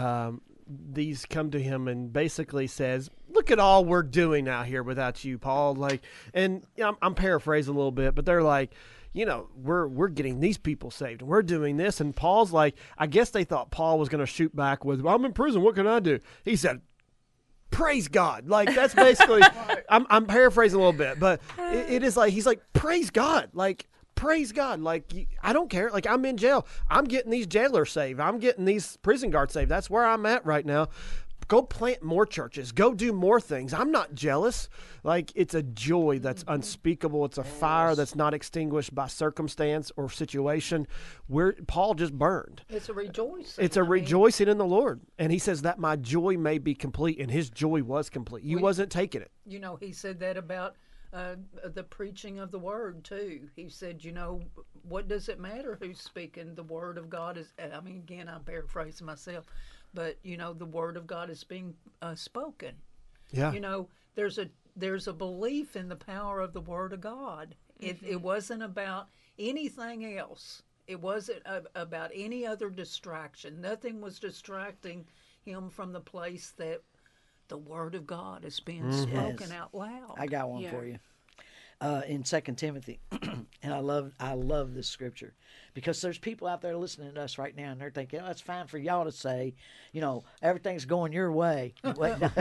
these come to him and basically says, "Look at all we're doing out here without you, Paul." Like, and you know, I'm paraphrasing a little bit, but they're like, you know, we're getting these people saved and we're doing this, and Paul's like, I guess they thought Paul was going to shoot back with, "I'm in prison. What can I do?" He said, "Praise God." Like, that's basically, I'm paraphrasing a little bit, but it is like, he's like, praise God. Like, praise God. Like, I don't care. Like, I'm in jail. I'm getting these jailers saved. I'm getting these prison guards saved. That's where I'm at right now. Go plant more churches. Go do more things. I'm not jealous. Like, it's a joy that's unspeakable. It's a fire that's not extinguished by circumstance or situation. Where Paul just burned. It's a rejoicing. It's a rejoicing in the Lord. And he says that my joy may be complete. And his joy was complete. You wasn't taking it. You know, he said that about the preaching of the word too. He said, you know, what does it matter who's speaking? The word of God is, I mean, again, I'm paraphrasing myself, but, you know, the word of God is being spoken. Yeah. You know, there's there's a belief in the power of the Word of God. It wasn't about anything else. It wasn't about any other distraction. Nothing was distracting him from the place that the Word of God is being spoken Yes. out loud. I got one Yeah. for you. In 2 Timothy, and I love this scripture because there's people out there listening to us right now, and they're thinking, "Oh, it's fine for y'all to say, everything's going your way." Right? Do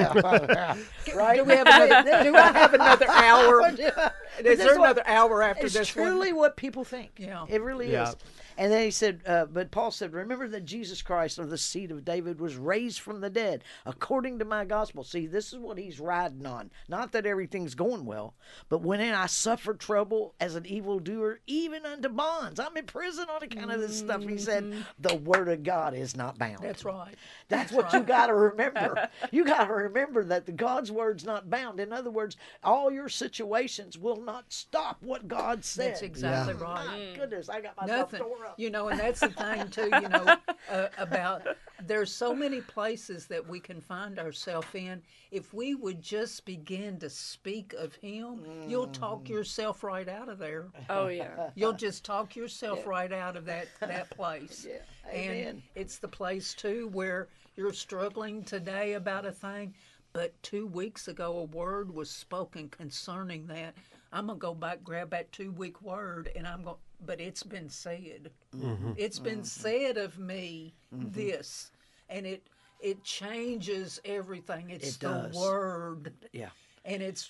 I have another hour? Is this there what- another hour after It's this truly what people think. Yeah. It really Yeah. is. And then he said, but Paul said, remember that Jesus Christ of the seed of David was raised from the dead according to my gospel. See, this is what he's riding on. Not that everything's going well, but when I suffered trouble as an evildoer, even unto bonds. I'm in prison on account of this stuff. He said, the word of God is not bound. That's right. That's what you got to remember. You got to remember that the God's word's not bound. In other words, all your situations will not stop what God said. That's exactly right. My goodness, I got myself Nothing. tore up. And that's the thing too. About there's so many places that we can find ourselves in. If we would just begin to speak of Him, you'll talk yourself right out of there. Oh yeah. You'll just talk yourself right out of that place. Yeah. And Amen. it's the place too where you're struggling today about a thing, but 2 weeks ago a word was spoken concerning that. I'm gonna go back, grab that 2-week word, and but it's been said. It's been said of me this, and it changes everything. It's It the does. word, Yeah. and it's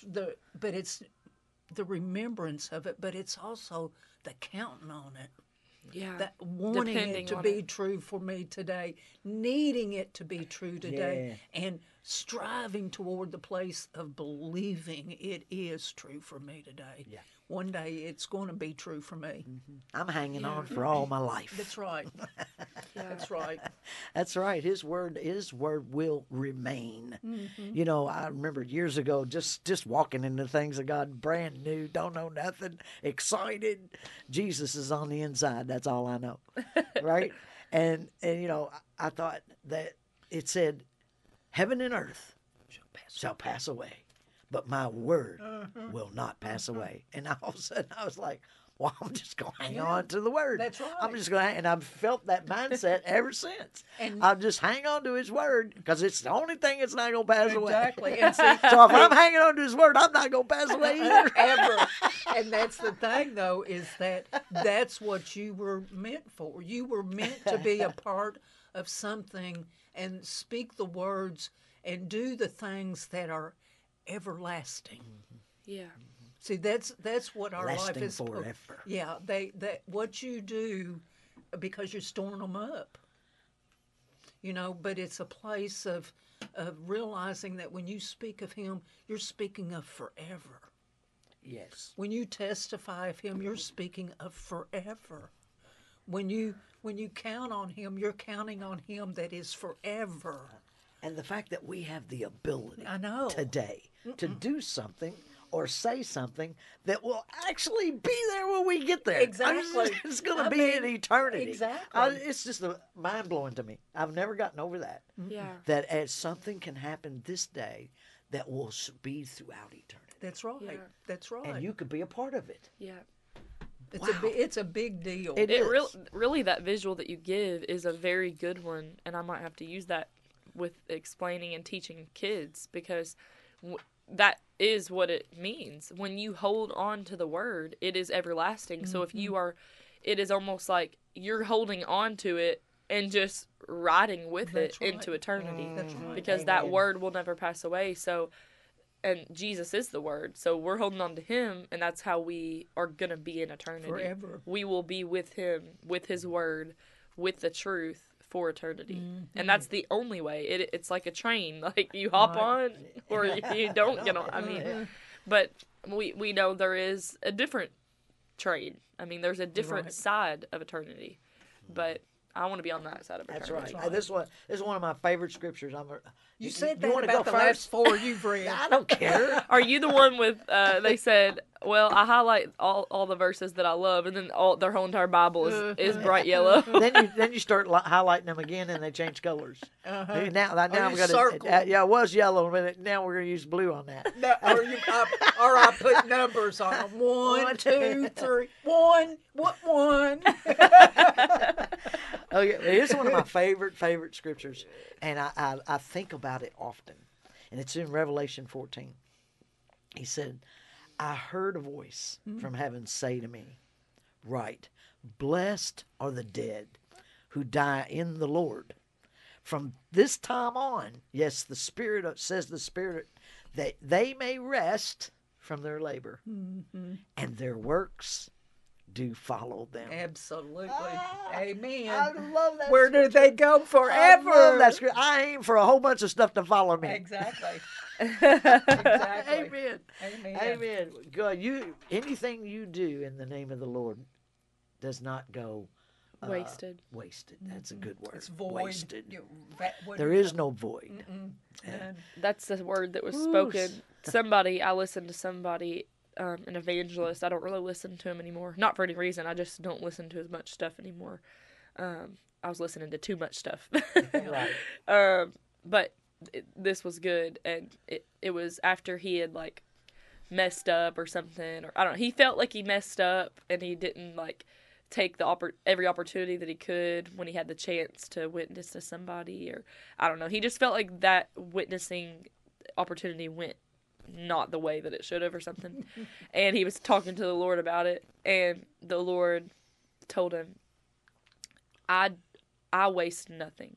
the remembrance of it, but it's also the counting on it. Yeah. That wanting Depending it to on be it. true for me today, needing it to be true today, and striving toward the place of believing it is true for me today. Yeah. One day it's going to be true for me. I'm hanging on for all my life. That's right. That's right. That's right. His word will remain. I remember years ago just walking into things of God, brand new, don't know nothing, excited. Jesus is on the inside. That's all I know. Right? And I thought that it said, heaven and earth shall pass away, but my word will not pass away. And all of a sudden I was like, well, I'm just going to hang on to the word. That's right. I'm just going to, and I've felt that mindset ever since. And- I'll just hang on to his word because it's the only thing that's not going to pass away. Exactly. And see, So if I'm hanging on to his word, I'm not going to pass away either. ever. And that's the thing, though, is that's what you were meant for. You were meant to be a part of something and speak the words and do the things that are everlasting. Yeah. See, that's what our life Lasting is. forever. Yeah, that what you do because you're storing them up. But it's a place of realizing that when you speak of Him, you're speaking of forever. Yes. When you testify of Him, you're speaking of forever. When you count on Him, you're counting on Him that is forever. And the fact that we have the ability I know. today to do something or say something that will actually be there when we get there. Exactly. It's going to I be mean, in eternity. exactly. It's just mind-blowing to me. I've never gotten over that. Yeah. That as something can happen this day that will be throughout eternity. That's right. Yeah. That's right. And you could be a part of it. Yeah. It's a big deal. It It is. really that visual that you give is a very good one, and I might have to use that with explaining and teaching kids because that is what it means. When you hold on to the word, it is everlasting. So if you are, it is almost like you're holding on to it and just riding with That's it right. into eternity That's right. because that word will never pass away. So, and Jesus is the word. So we're holding on to Him, and that's how we are going to be in eternity. Forever. We will be with Him, with His word, with the truth for eternity. And that's the only way. It's like a train. Like you hop on or you don't get on. I mean, but we know there is a different train. I mean, there's a different Right. side of eternity. But I want to be on that side of That's eternity. right. This is one of my favorite scriptures. You said you that wanna about go the last first? 4 you've read. I don't care. Are you the one with? They said, well, I highlight all the verses that I love, and then their whole entire Bible is bright yellow. then you start highlighting them again, and they change colors. Now you I'm gonna circle. yeah, it was yellow, but now we're gonna use blue on that. No, or I put numbers on them. 1, 2, 3. 1. What 1? Okay, here's one of my favorite scriptures, and I think about it often, and it's in Revelation 14. He said, I heard a voice from heaven say to me, "Write, blessed are the dead who die in the Lord. From this time on, yes, the Spirit that they may rest from their labor, and their works do follow them." Absolutely. Amen. I love that. Where do they go forever? I love that scripture. I aim for a whole bunch of stuff to follow me. Exactly. Exactly. Amen. Amen. Amen. God, anything you do in the name of the Lord does not go Wasted. Wasted. That's a good word. It's void. Wasted. What There is no void. That's the word that was Ooh. spoken. I listened to somebody, an evangelist. I don't really listen to him anymore. Not for any reason. I just don't listen to as much stuff anymore. I was listening to too much stuff. Right. But this was good, and it was after he had like messed up or something, or I don't know. He felt like he messed up, and he didn't like take every opportunity that he could when he had the chance to witness to somebody, or I don't know. He just felt like that witnessing opportunity went not the way that it should have or something. And he was talking to the Lord about it, and the Lord told him, I waste nothing.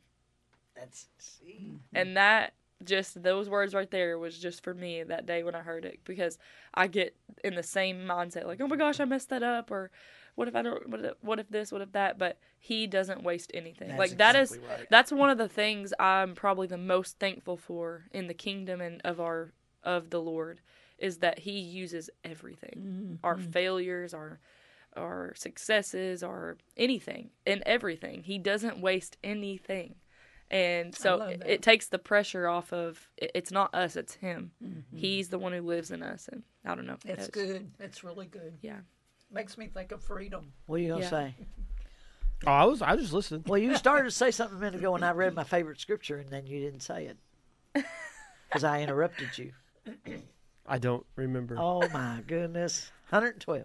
And that, just those words right there was just for me that day when I heard it, because I get in the same mindset, like, oh my gosh, I messed that up, or what if this, what if that, but he doesn't waste anything. That's like that exactly right. That's one of the things I'm probably the most thankful for in the kingdom and of the Lord, is that he uses everything. Our failures, our successes, our anything and everything. He doesn't waste anything. And so it takes the pressure off of, it's not us, it's him. He's the one who lives in us. And I don't know. That's good. That's really good. Yeah. Makes me think of freedom. What are you going to say? Oh, I was just listening. Well, you started to say something a minute ago, and I read my favorite scripture, and then you didn't say it because I interrupted you. I don't remember. Oh, my goodness. 112.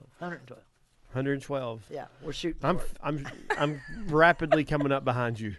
112. Yeah, we're shooting. I'm rapidly coming up behind you.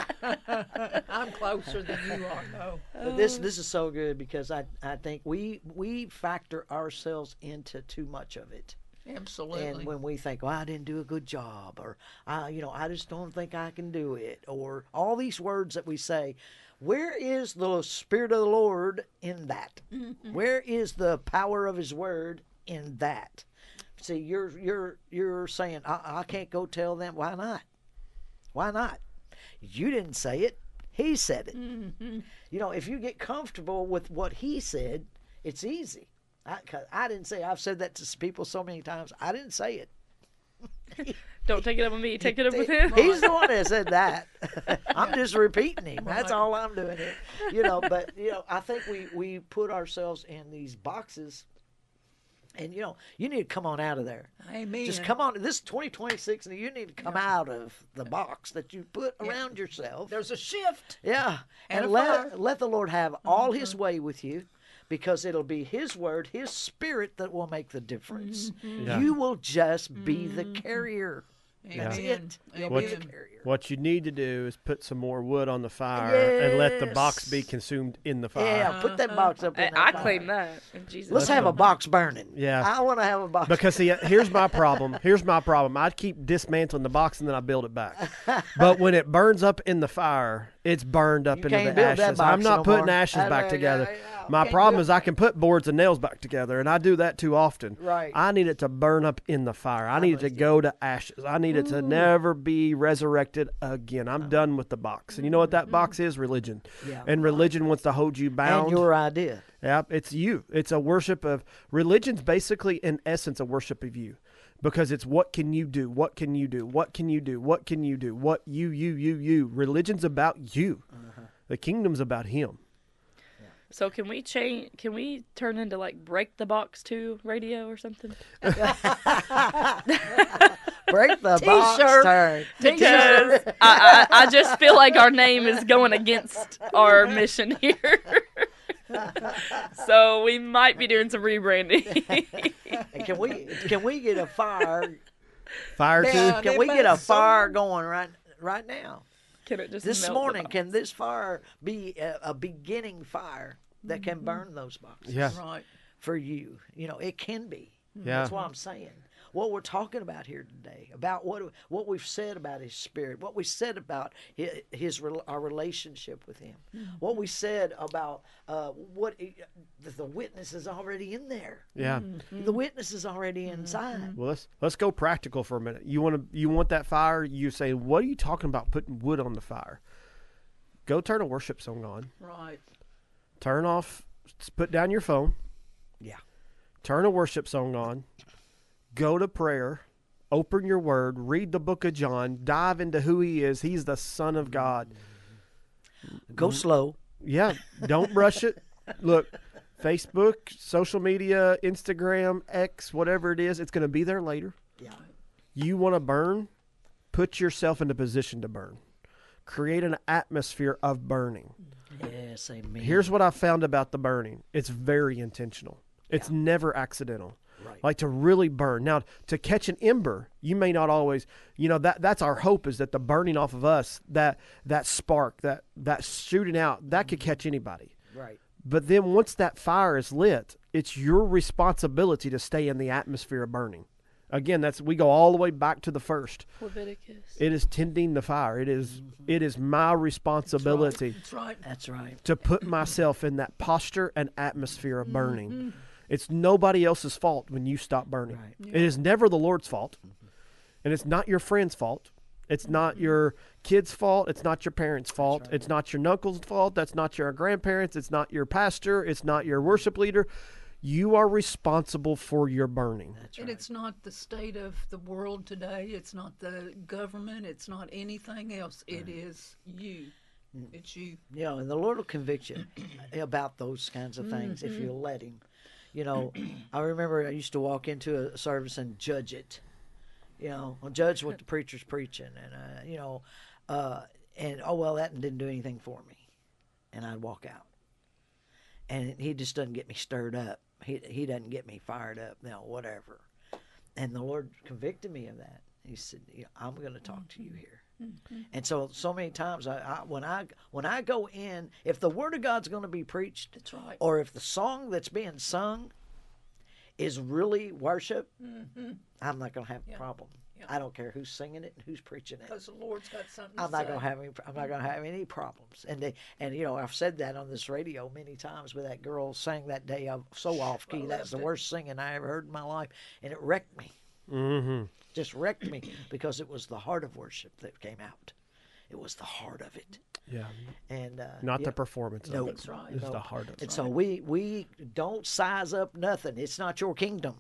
I'm closer than you are, though. But this is so good, because I think we factor ourselves into too much of it. Absolutely. And when we think, well, I didn't do a good job, or I just don't think I can do it, or all these words that we say, where is the Spirit of the Lord in that? Where is the power of His Word in that? See, you're saying, I can't go tell them. Why not? Why not? You didn't say it. He said it. If you get comfortable with what He said, it's easy. I didn't say. I've said that to people so many times. I didn't say it. Don't take it up with me. Take it up with him. He's the one that said that. I'm just repeating him. That's all I'm doing here. But I think we put ourselves in these boxes. And, you need to come on out of there. Amen. Just come on. This is 2026, and you need to come out of the box that you put around yourself. There's a shift. Yeah. And And let the Lord have all His way with you, because it'll be His Word, His Spirit that will make the difference. Yeah. You will just be the carrier. That's Amen. it. You'll Amen. be the carrier. What you need to do is put some more wood on the fire and let the box be Yes. consumed in the fire. Yeah, put that box up in that I fire. claim that in Jesus' Let's name. have a box burning. Yeah. I want to have a box. Because see, here's my problem. I'd keep dismantling the box and then I build it back. But when it burns up in the fire, it's burned up You into can't the build that ashes. box I'm not no putting more. ashes back together. My Can't problem do is I can put boards and nails back together, and I do that too often. Right. I need it to burn up in the fire. I need it to go to ashes. I need it to never be resurrected again. I'm done with the box. And you know what that box is? Religion. Yeah. And religion wants to hold you bound. And your idea. Yeah, it's you. It's a worship of religion's basically in essence a worship of you. because it's what can you do? What can you do? What can you do? What can you do? What you. Religion's about you. The kingdom's about him. So can we change? Can we turn into like Break the Box 2 radio or something? Break the box T-shirt. turn. Because I just feel like our name is going against our mission here. So we might be doing some rebranding. And can we get a fire? Fire Can too. we get a fire going right now? Can it just This melt morning, the box? can this fire be a beginning fire that can burn those boxes? Yeah. Right. For you, it can be. Yeah. That's what I'm saying. What we're talking about here today, about what we've said about His Spirit, what we said about our relationship with Him, what we said about the witness is already in there. Yeah. The witness is already inside. Well, let's go practical for a minute. You want that fire? You say, what are you talking about? Putting wood on the fire? Go turn a worship song on. Right. Turn off. Put down your phone. Yeah. Turn a worship song on. Go to prayer. Open your word. Read the book of John. Dive into who he is. He's the Son of God. Go slow. Yeah. Don't rush it. Look, Facebook, social media, Instagram, X, whatever it is, it's going to be there later. Yeah. You want to burn? Put yourself in a position to burn. Create an atmosphere of burning. Yes, amen. Here's what I found about the burning. It's very intentional. It's never accidental. Right. Like to really burn. Now, to catch an ember, you may not always, that's our hope, is that the burning off of us, that spark, that shooting out, that could catch anybody. Right. But then once that fire is lit, it's your responsibility to stay in the atmosphere of burning. Again, we go all the way back to the first. Leviticus. It is tending the fire. It is my responsibility That's right. That's right. to put myself in that posture and atmosphere of burning. It's nobody else's fault when you stop burning. Right. It is never the Lord's fault. And it's not your friend's fault. It's not your kid's fault. It's not your parents' fault. right. It's not your uncle's fault. That's not your grandparents. It's not your pastor. It's not your worship leader. You are responsible for your burning. That's And right. it's not the state of the world today. It's not the government. It's not anything else. It is you. It's you. And the Lord will convict you about those kinds of things if you'll let Him. I remember I used to walk into a service and judge it. Judge what the preacher's preaching, and that didn't do anything for me, and I'd walk out, and he just doesn't get me stirred up. He doesn't get me fired up. Whatever. And the Lord convicted me of that. He said, "I'm going to talk to you here." And so many times when I go in, if the Word of God's going to be preached, That's right. or if the song that's being sung is really worship, I'm not going to have a problem. Yeah. I don't care who's singing it and who's preaching it. Because the Lord's got something to I'm not say. going to have any problems. And I've said that on this radio many times. With that girl sang that day, I'm so off key. I That's the loved it. worst singing I ever heard in my life, and it wrecked me. Mm-hmm. Just wrecked me because it was the heart of worship that came out. It was the heart of it, Yeah. and Not the performance No, of it. That's right. It's No. the heart of it. And so we don't size up nothing. It's not your kingdom.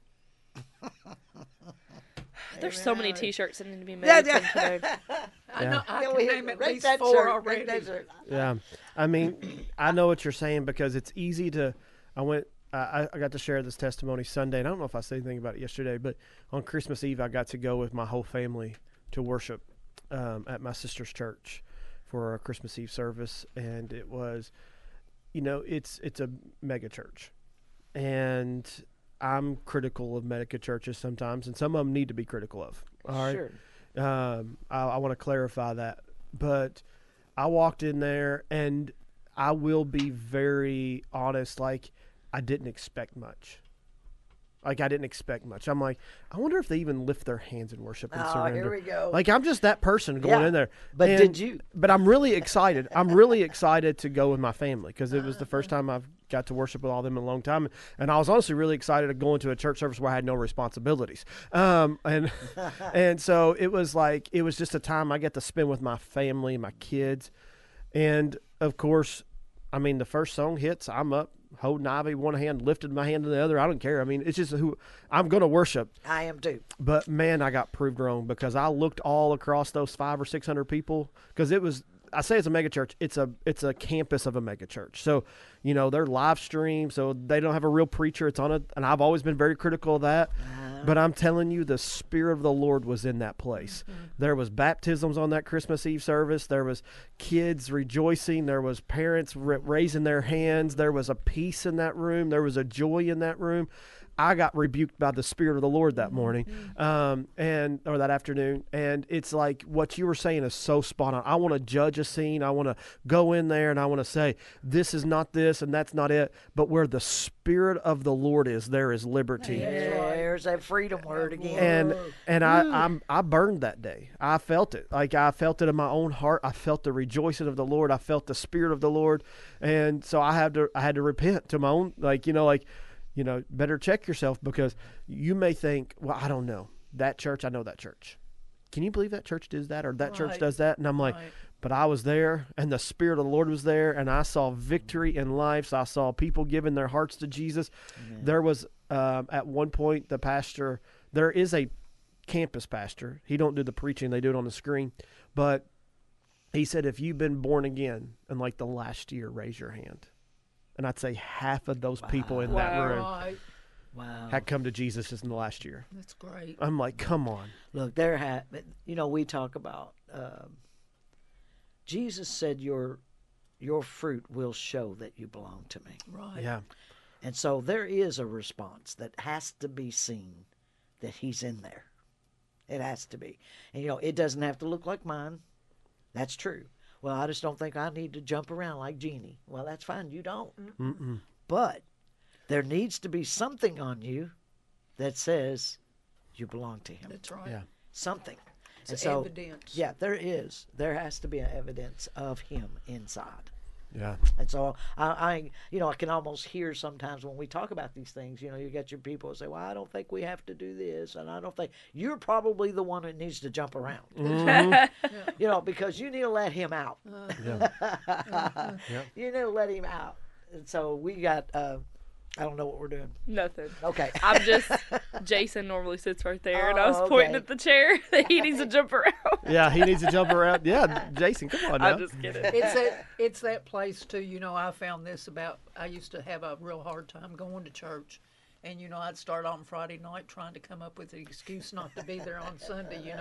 There's so many T-shirts that need to be made Yeah, from today. I know. I Yeah, can we- name at write least that 4 shirt, write already. that shirt. Yeah. I mean, I know what you're saying, because it's easy to. I got to share this testimony Sunday, and I don't know if I said anything about it yesterday, but on Christmas Eve, I got to go with my whole family to worship at my sister's church for a Christmas Eve service, and it was, it's a mega church, and I'm critical of mega churches sometimes, and some of them need to be critical of. All right. Sure. I want to clarify that, but I walked in there, and I will be very honest. Like, I didn't expect much. I didn't expect much. I'm like, I wonder if they even lift their hands in worship and Oh, surrender. here we go. Like, I'm just that person going Yeah. in there. But And- did you? But I'm really excited. I'm really excited to go with my family, because it was the first time I've got to worship with all them in a long time. And I was honestly really excited to go into a church service where I had no responsibilities. And so it was just a time I get to spend with my family, my kids. And of course, I mean, the first song hits, I'm up holding Ivy one hand, lifted my hand to the other. I don't care. I mean, it's just who I'm going to worship. I am too. But man, I got proved wrong because I looked all across those 500 or 600 people because it was. I say it's a mega church. It's a campus of a mega church. So, you know, they're live stream, so they don't have a real preacher. It's on and I've always been very critical of that. But I'm telling you, the Spirit of the Lord was in that place. There was baptisms on that Christmas Eve service. There was kids rejoicing. There was parents raising their hands. There was a peace in that room. There was a joy in that room. I got rebuked by the Spirit of the Lord that morning, or that afternoon, and it's like what you were saying is so spot on. I want to judge a scene. I want to go in there and I want to say this is not this and that's not it. But where the Spirit of the Lord is, there is liberty. There's that freedom word again. And I burned that day. I felt it. Like I felt it in my own heart. I felt the rejoicing of the Lord. I felt the Spirit of the Lord, and so I had to repent to my own better check yourself because you may think, well, I don't know. That church, I know that church. Can you believe that church does that or that church does that? And I'm like, but I was there and the Spirit of the Lord was there and I saw victory in lives. I saw people giving their hearts to Jesus. Amen. There was, at one point, the pastor, there is a campus pastor. He don't do the preaching. They do it on the screen. But he said, if you've been born again in like the last year, raise your hand. And I'd say half of those people in that room had come to Jesus just in the last year. That's great. I'm like, come on. Look, we talk about Jesus said your fruit will show that you belong to me. Right. Yeah. And so there is a response that has to be seen that he's in there. It has to be. And, it doesn't have to look like mine. That's true. Well, I just don't think I need to jump around like Jeannie. Well, that's fine. You don't. Mm-mm. But there needs to be something on you that says you belong to him. That's right. Yeah. Something. It's evidence. Yeah, there is. There has to be an evidence of him inside. Yeah. And so I can almost hear sometimes when we talk about these things, you get your people who say, well, I don't think we have to do this. And I don't think you're probably the one that needs to jump around, because you need to let him out. You need to let him out. And so we got, I don't know what we're doing. Nothing. Okay. I'm just, Jason normally sits right there, and I was pointing at the chair that he needs to jump around. Yeah, he needs to jump around. Yeah, Jason, come on now. I'm just kidding. It's that place, too. I found this I used to have a real hard time going to church. And, I'd start on Friday night trying to come up with an excuse not to be there on Sunday,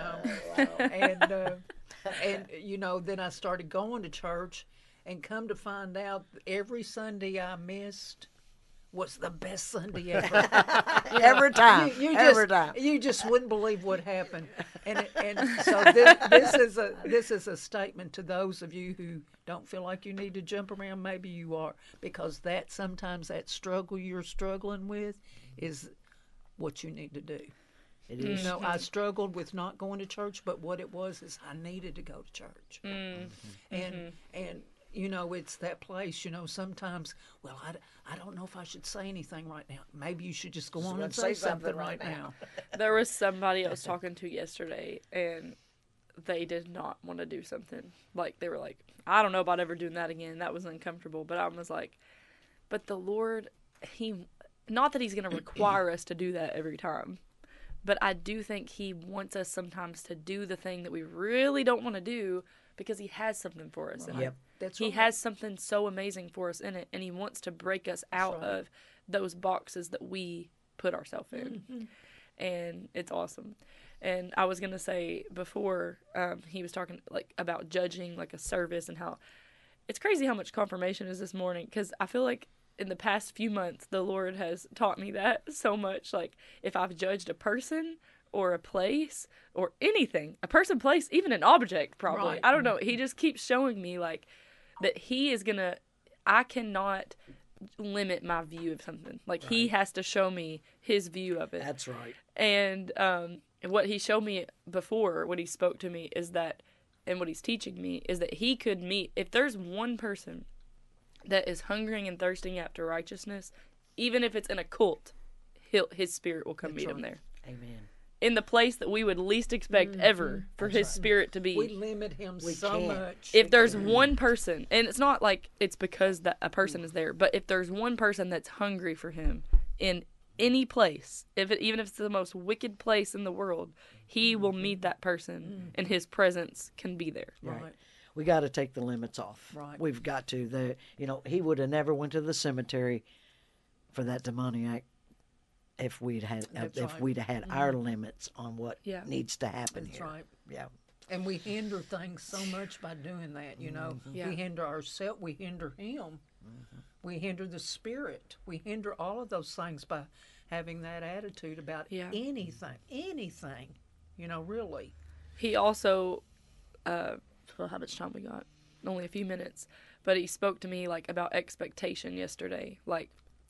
And, then I started going to church and come to find out every Sunday I missed was the best Sunday ever. Every time. Every time. You just wouldn't believe what happened. And so this is a statement to those of you who don't feel like you need to jump around. Maybe you are, because sometimes that struggle you're struggling with is what you need to do. It is. I struggled with not going to church, but what it was is I needed to go to church. And it's that place, sometimes, well, I don't know if I should say anything right now. Maybe you should just go on and say something right now. There was somebody I was talking to yesterday, and they did not want to do something. Like, they were like, I don't know about ever doing that again. That was uncomfortable. But I was like, but the Lord, not that he's going to require us to do that every time, but I do think he wants us sometimes to do the thing that we really don't want to do because he has something for us in it. He has something so amazing for us in it, and he wants to break us out of those boxes that we put ourselves in. Mm-hmm. And it's awesome. And I was going to say before, he was talking about judging a service and how it's crazy how much confirmation is this morning, because I feel like in the past few months, the Lord has taught me that so much. Like, if I've judged a person or a place or anything, a person, place, even an object, probably. Right. I don't know. He just keeps showing me that he is I cannot limit my view of something. He has to show me his view of it. That's right. And what he showed me before, what he spoke to me is that, and what he's teaching me is that he could meet, if there's one person that is hungering and thirsting after righteousness, even if it's in a cult, his spirit will come meet him there. Amen. in the place that we would least expect ever for His Spirit to be. We limit him so can't. much. If there's one person, and it's not like it's because that a person is there, but if there's one person that's hungry for Him in any place, even if it's the most wicked place in the world, He will meet that person, and His presence can be there. Right. We got to take the limits off. Right. We've got to. He would have never went to the cemetery for that demoniac if we'd had our limits on what Yeah. needs to happen That's here. right. Yeah. And we hinder things so much by doing that, you know. Yeah. We hinder ourselves, we hinder him. We hinder the Spirit. We hinder all of those things by having that attitude about anything, you know, really. He also, well, how much time we got? Only a few minutes. But he spoke to me, like, about expectation yesterday. Like,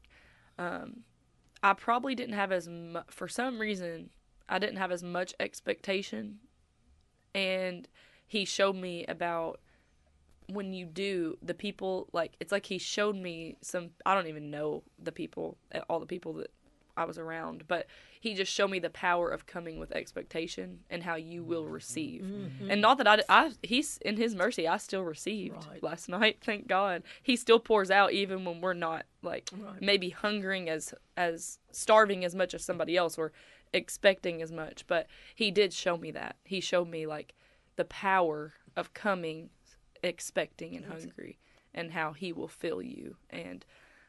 I probably didn't have as much, for some reason, I didn't have as much expectation. And he showed me about when you do, the people, like, it's like he showed me some, I don't even know the people, all the people that I was around, but he just showed me the power of coming with expectation and how you will receive. And not that he's in His mercy, I still received last night, thank God. He still pours out even when we're not, like, maybe hungering as starving as much as somebody else or expecting as much, but he did show me that. He showed me, like, the power of coming expecting and hungry and how He will fill you. And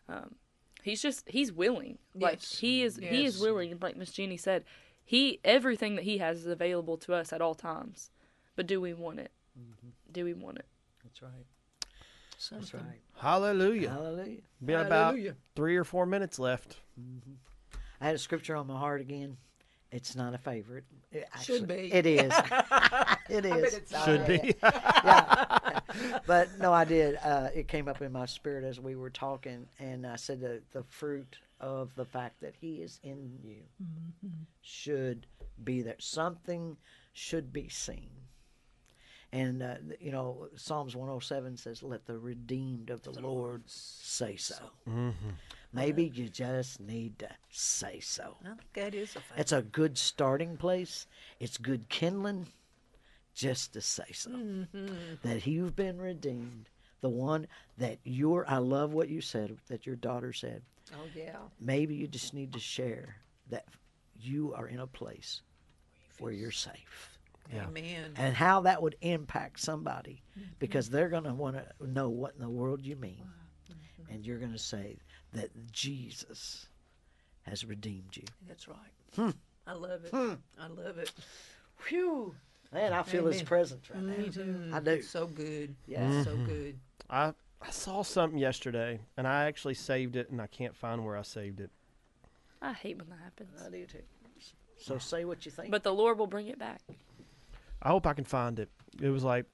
he's willing. Like, Yes. he is willing. Like Miss Jeannie said, everything that He has is available to us at all times. But do we want it? Do we want it? That's right. Something. That's right. Hallelujah. Hallelujah. Been about Hallelujah. 3 or 4 minutes left. I had a scripture on my heart again. It's not a favorite. Should be. It is. It is. Should be. Yeah. But no, I did. It came up in my spirit as we were talking, and I said the fruit of the fact that He is in you should be there. Something should be seen. And, Psalms 107 says, let the redeemed of the Lord say so. Maybe you just need to say so. I think that is a fact. It's a good starting place. It's good kindling just to say so. That you've been redeemed. The one that I love what you said, that your daughter said. Oh, yeah. Maybe you just need to share that you are in a place where you're safe. Yeah. Amen. And how that would impact somebody, because they're going to want to know what in the world you mean. And you're going to say that Jesus has redeemed you. That's right. I love it. I love it. Whew. Man, I feel His Amen. presence right now. Me too. I do. It's so good. Yeah. So good. I saw something yesterday, and I actually saved it, and I can't find where I saved it. I hate when that happens. I do too. So say what you think. But the Lord will bring it back. I hope I can find it. It was like,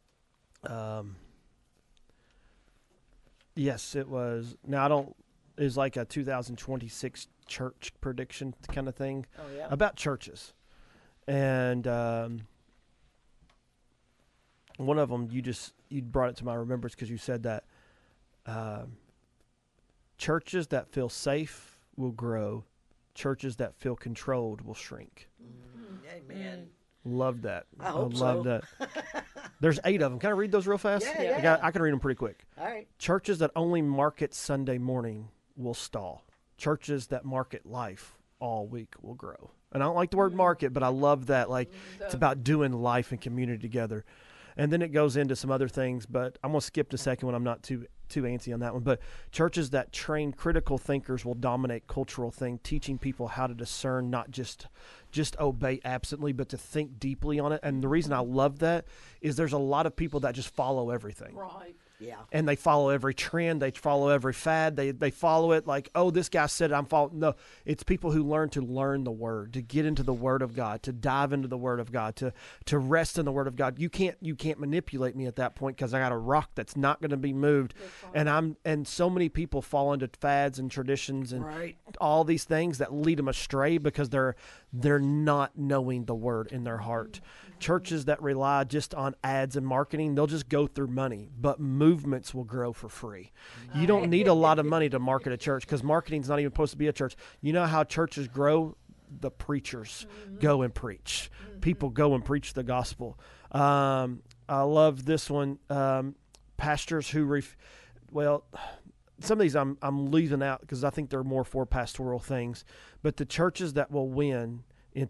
yes, it was. Now, it was like a 2026 church prediction kind of thing oh, yeah. about churches. And one of them, you brought it to my remembrance because you said that churches that feel safe will grow. Churches that feel controlled will shrink. Amen. Love that. I hope love so. that. There's 8 of them. Can I read those real fast? Yeah. I can read them pretty quick. All right. Churches that only market Sunday morning will stall. Churches that market life all week will grow. And I don't like the word market, but I love that. Like, it's about doing life and community together. And then it goes into some other things, but I'm going to skip the second one. I'm not too antsy on that one. But churches that train critical thinkers will dominate cultural thing, teaching people how to discern, not just obey absently, but to think deeply on it. And the reason I love that is there's a lot of people that just follow everything. Right. Yeah. And they follow every trend. They follow every fad. They follow it like, oh, this guy said it, I'm following. No, it's people who learn the Word, to get into the Word of God, to dive into the Word of God, to rest in the Word of God. You can't manipulate me at that point because I got a rock that's not going to be moved. And so many people fall into fads and traditions and all these things that lead them astray because they're not knowing the Word in their heart. Churches that rely just on ads and marketing, they'll just go through money, but movements will grow for free. You don't need a lot of money to market a church because marketing's not even supposed to be a church. You know how churches grow? the preachers go and preach. People go and preach the gospel. I love this one. Pastors who, some of these I'm leaving out because I think they're more for pastoral things. But the churches that will win in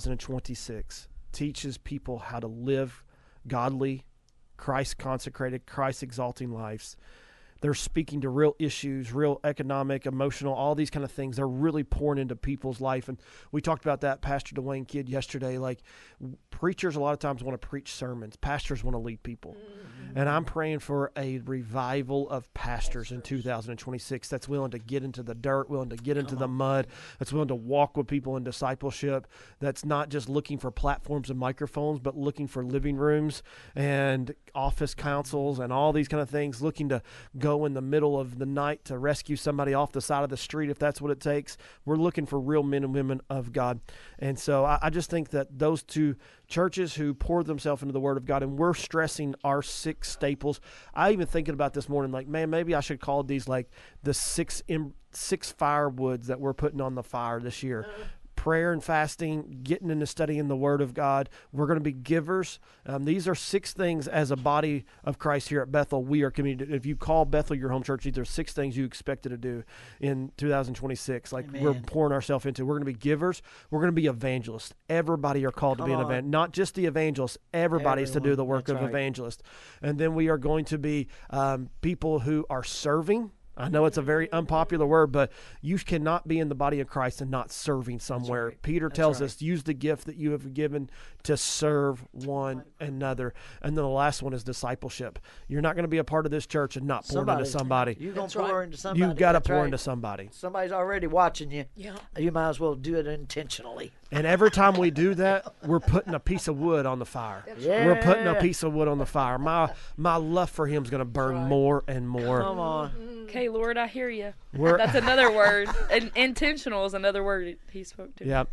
2026 teaches people how to live godly, Christ-consecrated, Christ-exalting lives. They're speaking to real issues, real economic, emotional, all these kind of things. They're really pouring into people's life. And we talked about that, Pastor Dwayne Kidd, yesterday. Like, preachers a lot of times want to preach sermons. Pastors want to lead people. And I'm praying for a revival of pastors in 2026 that's willing to get into the dirt, willing to get into the mud, that's willing to walk with people in discipleship, that's not just looking for platforms and microphones, but looking for living rooms and office councils and all these kind of things, looking to go in the middle of the night to rescue somebody off the side of the street if that's what it takes. We're looking for real men and women of God. And so I just think that those two churches who pour themselves into the Word of God, and we're stressing our 6 staples. I even thinking about this morning, like, man, maybe I should call these like the 6 firewoods that we're putting on the fire this year. Prayer and fasting, getting into studying the Word of God. We're going to be givers. These are 6 things as a body of Christ here at Bethel. We are committed. If you call Bethel your home church, these are 6 things you expected to do in 2026. Like, Amen. we're pouring ourselves into. We're going to be givers. We're going to be evangelists. Everybody are called to be an evangelist. Not just the evangelist. Everybody's to do the work of evangelist. And then we are going to be people who are serving. I know it's a very unpopular word, but you cannot be in the body of Christ and not serving somewhere. Right. Peter tells us, use the gift that you have given to serve one another. And then the last one is discipleship. You're not going to be a part of this church and not pour into somebody. You're going That's to pour right. into somebody. You've got to That's pour right. into somebody. Somebody's already watching you. Yeah. You might as well do it intentionally. And every time we do that, we're putting a piece of wood on the fire. Yeah. We're putting a piece of wood on the fire. My love for him is going to burn more and more. Come on. Okay, Lord, I hear you. We're- That's another word. And intentional is another word he spoke to. Yeah.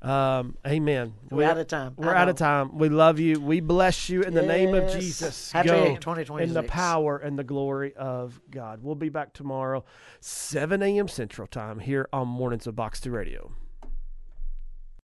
Amen. We're out of time. We're out of time. We love you. We bless you in the name of Yes. Jesus. Happy Go 2026. in the power and the glory of God. We'll be back tomorrow, 7 a.m. Central Time here on Mornings of Box 2 Radio.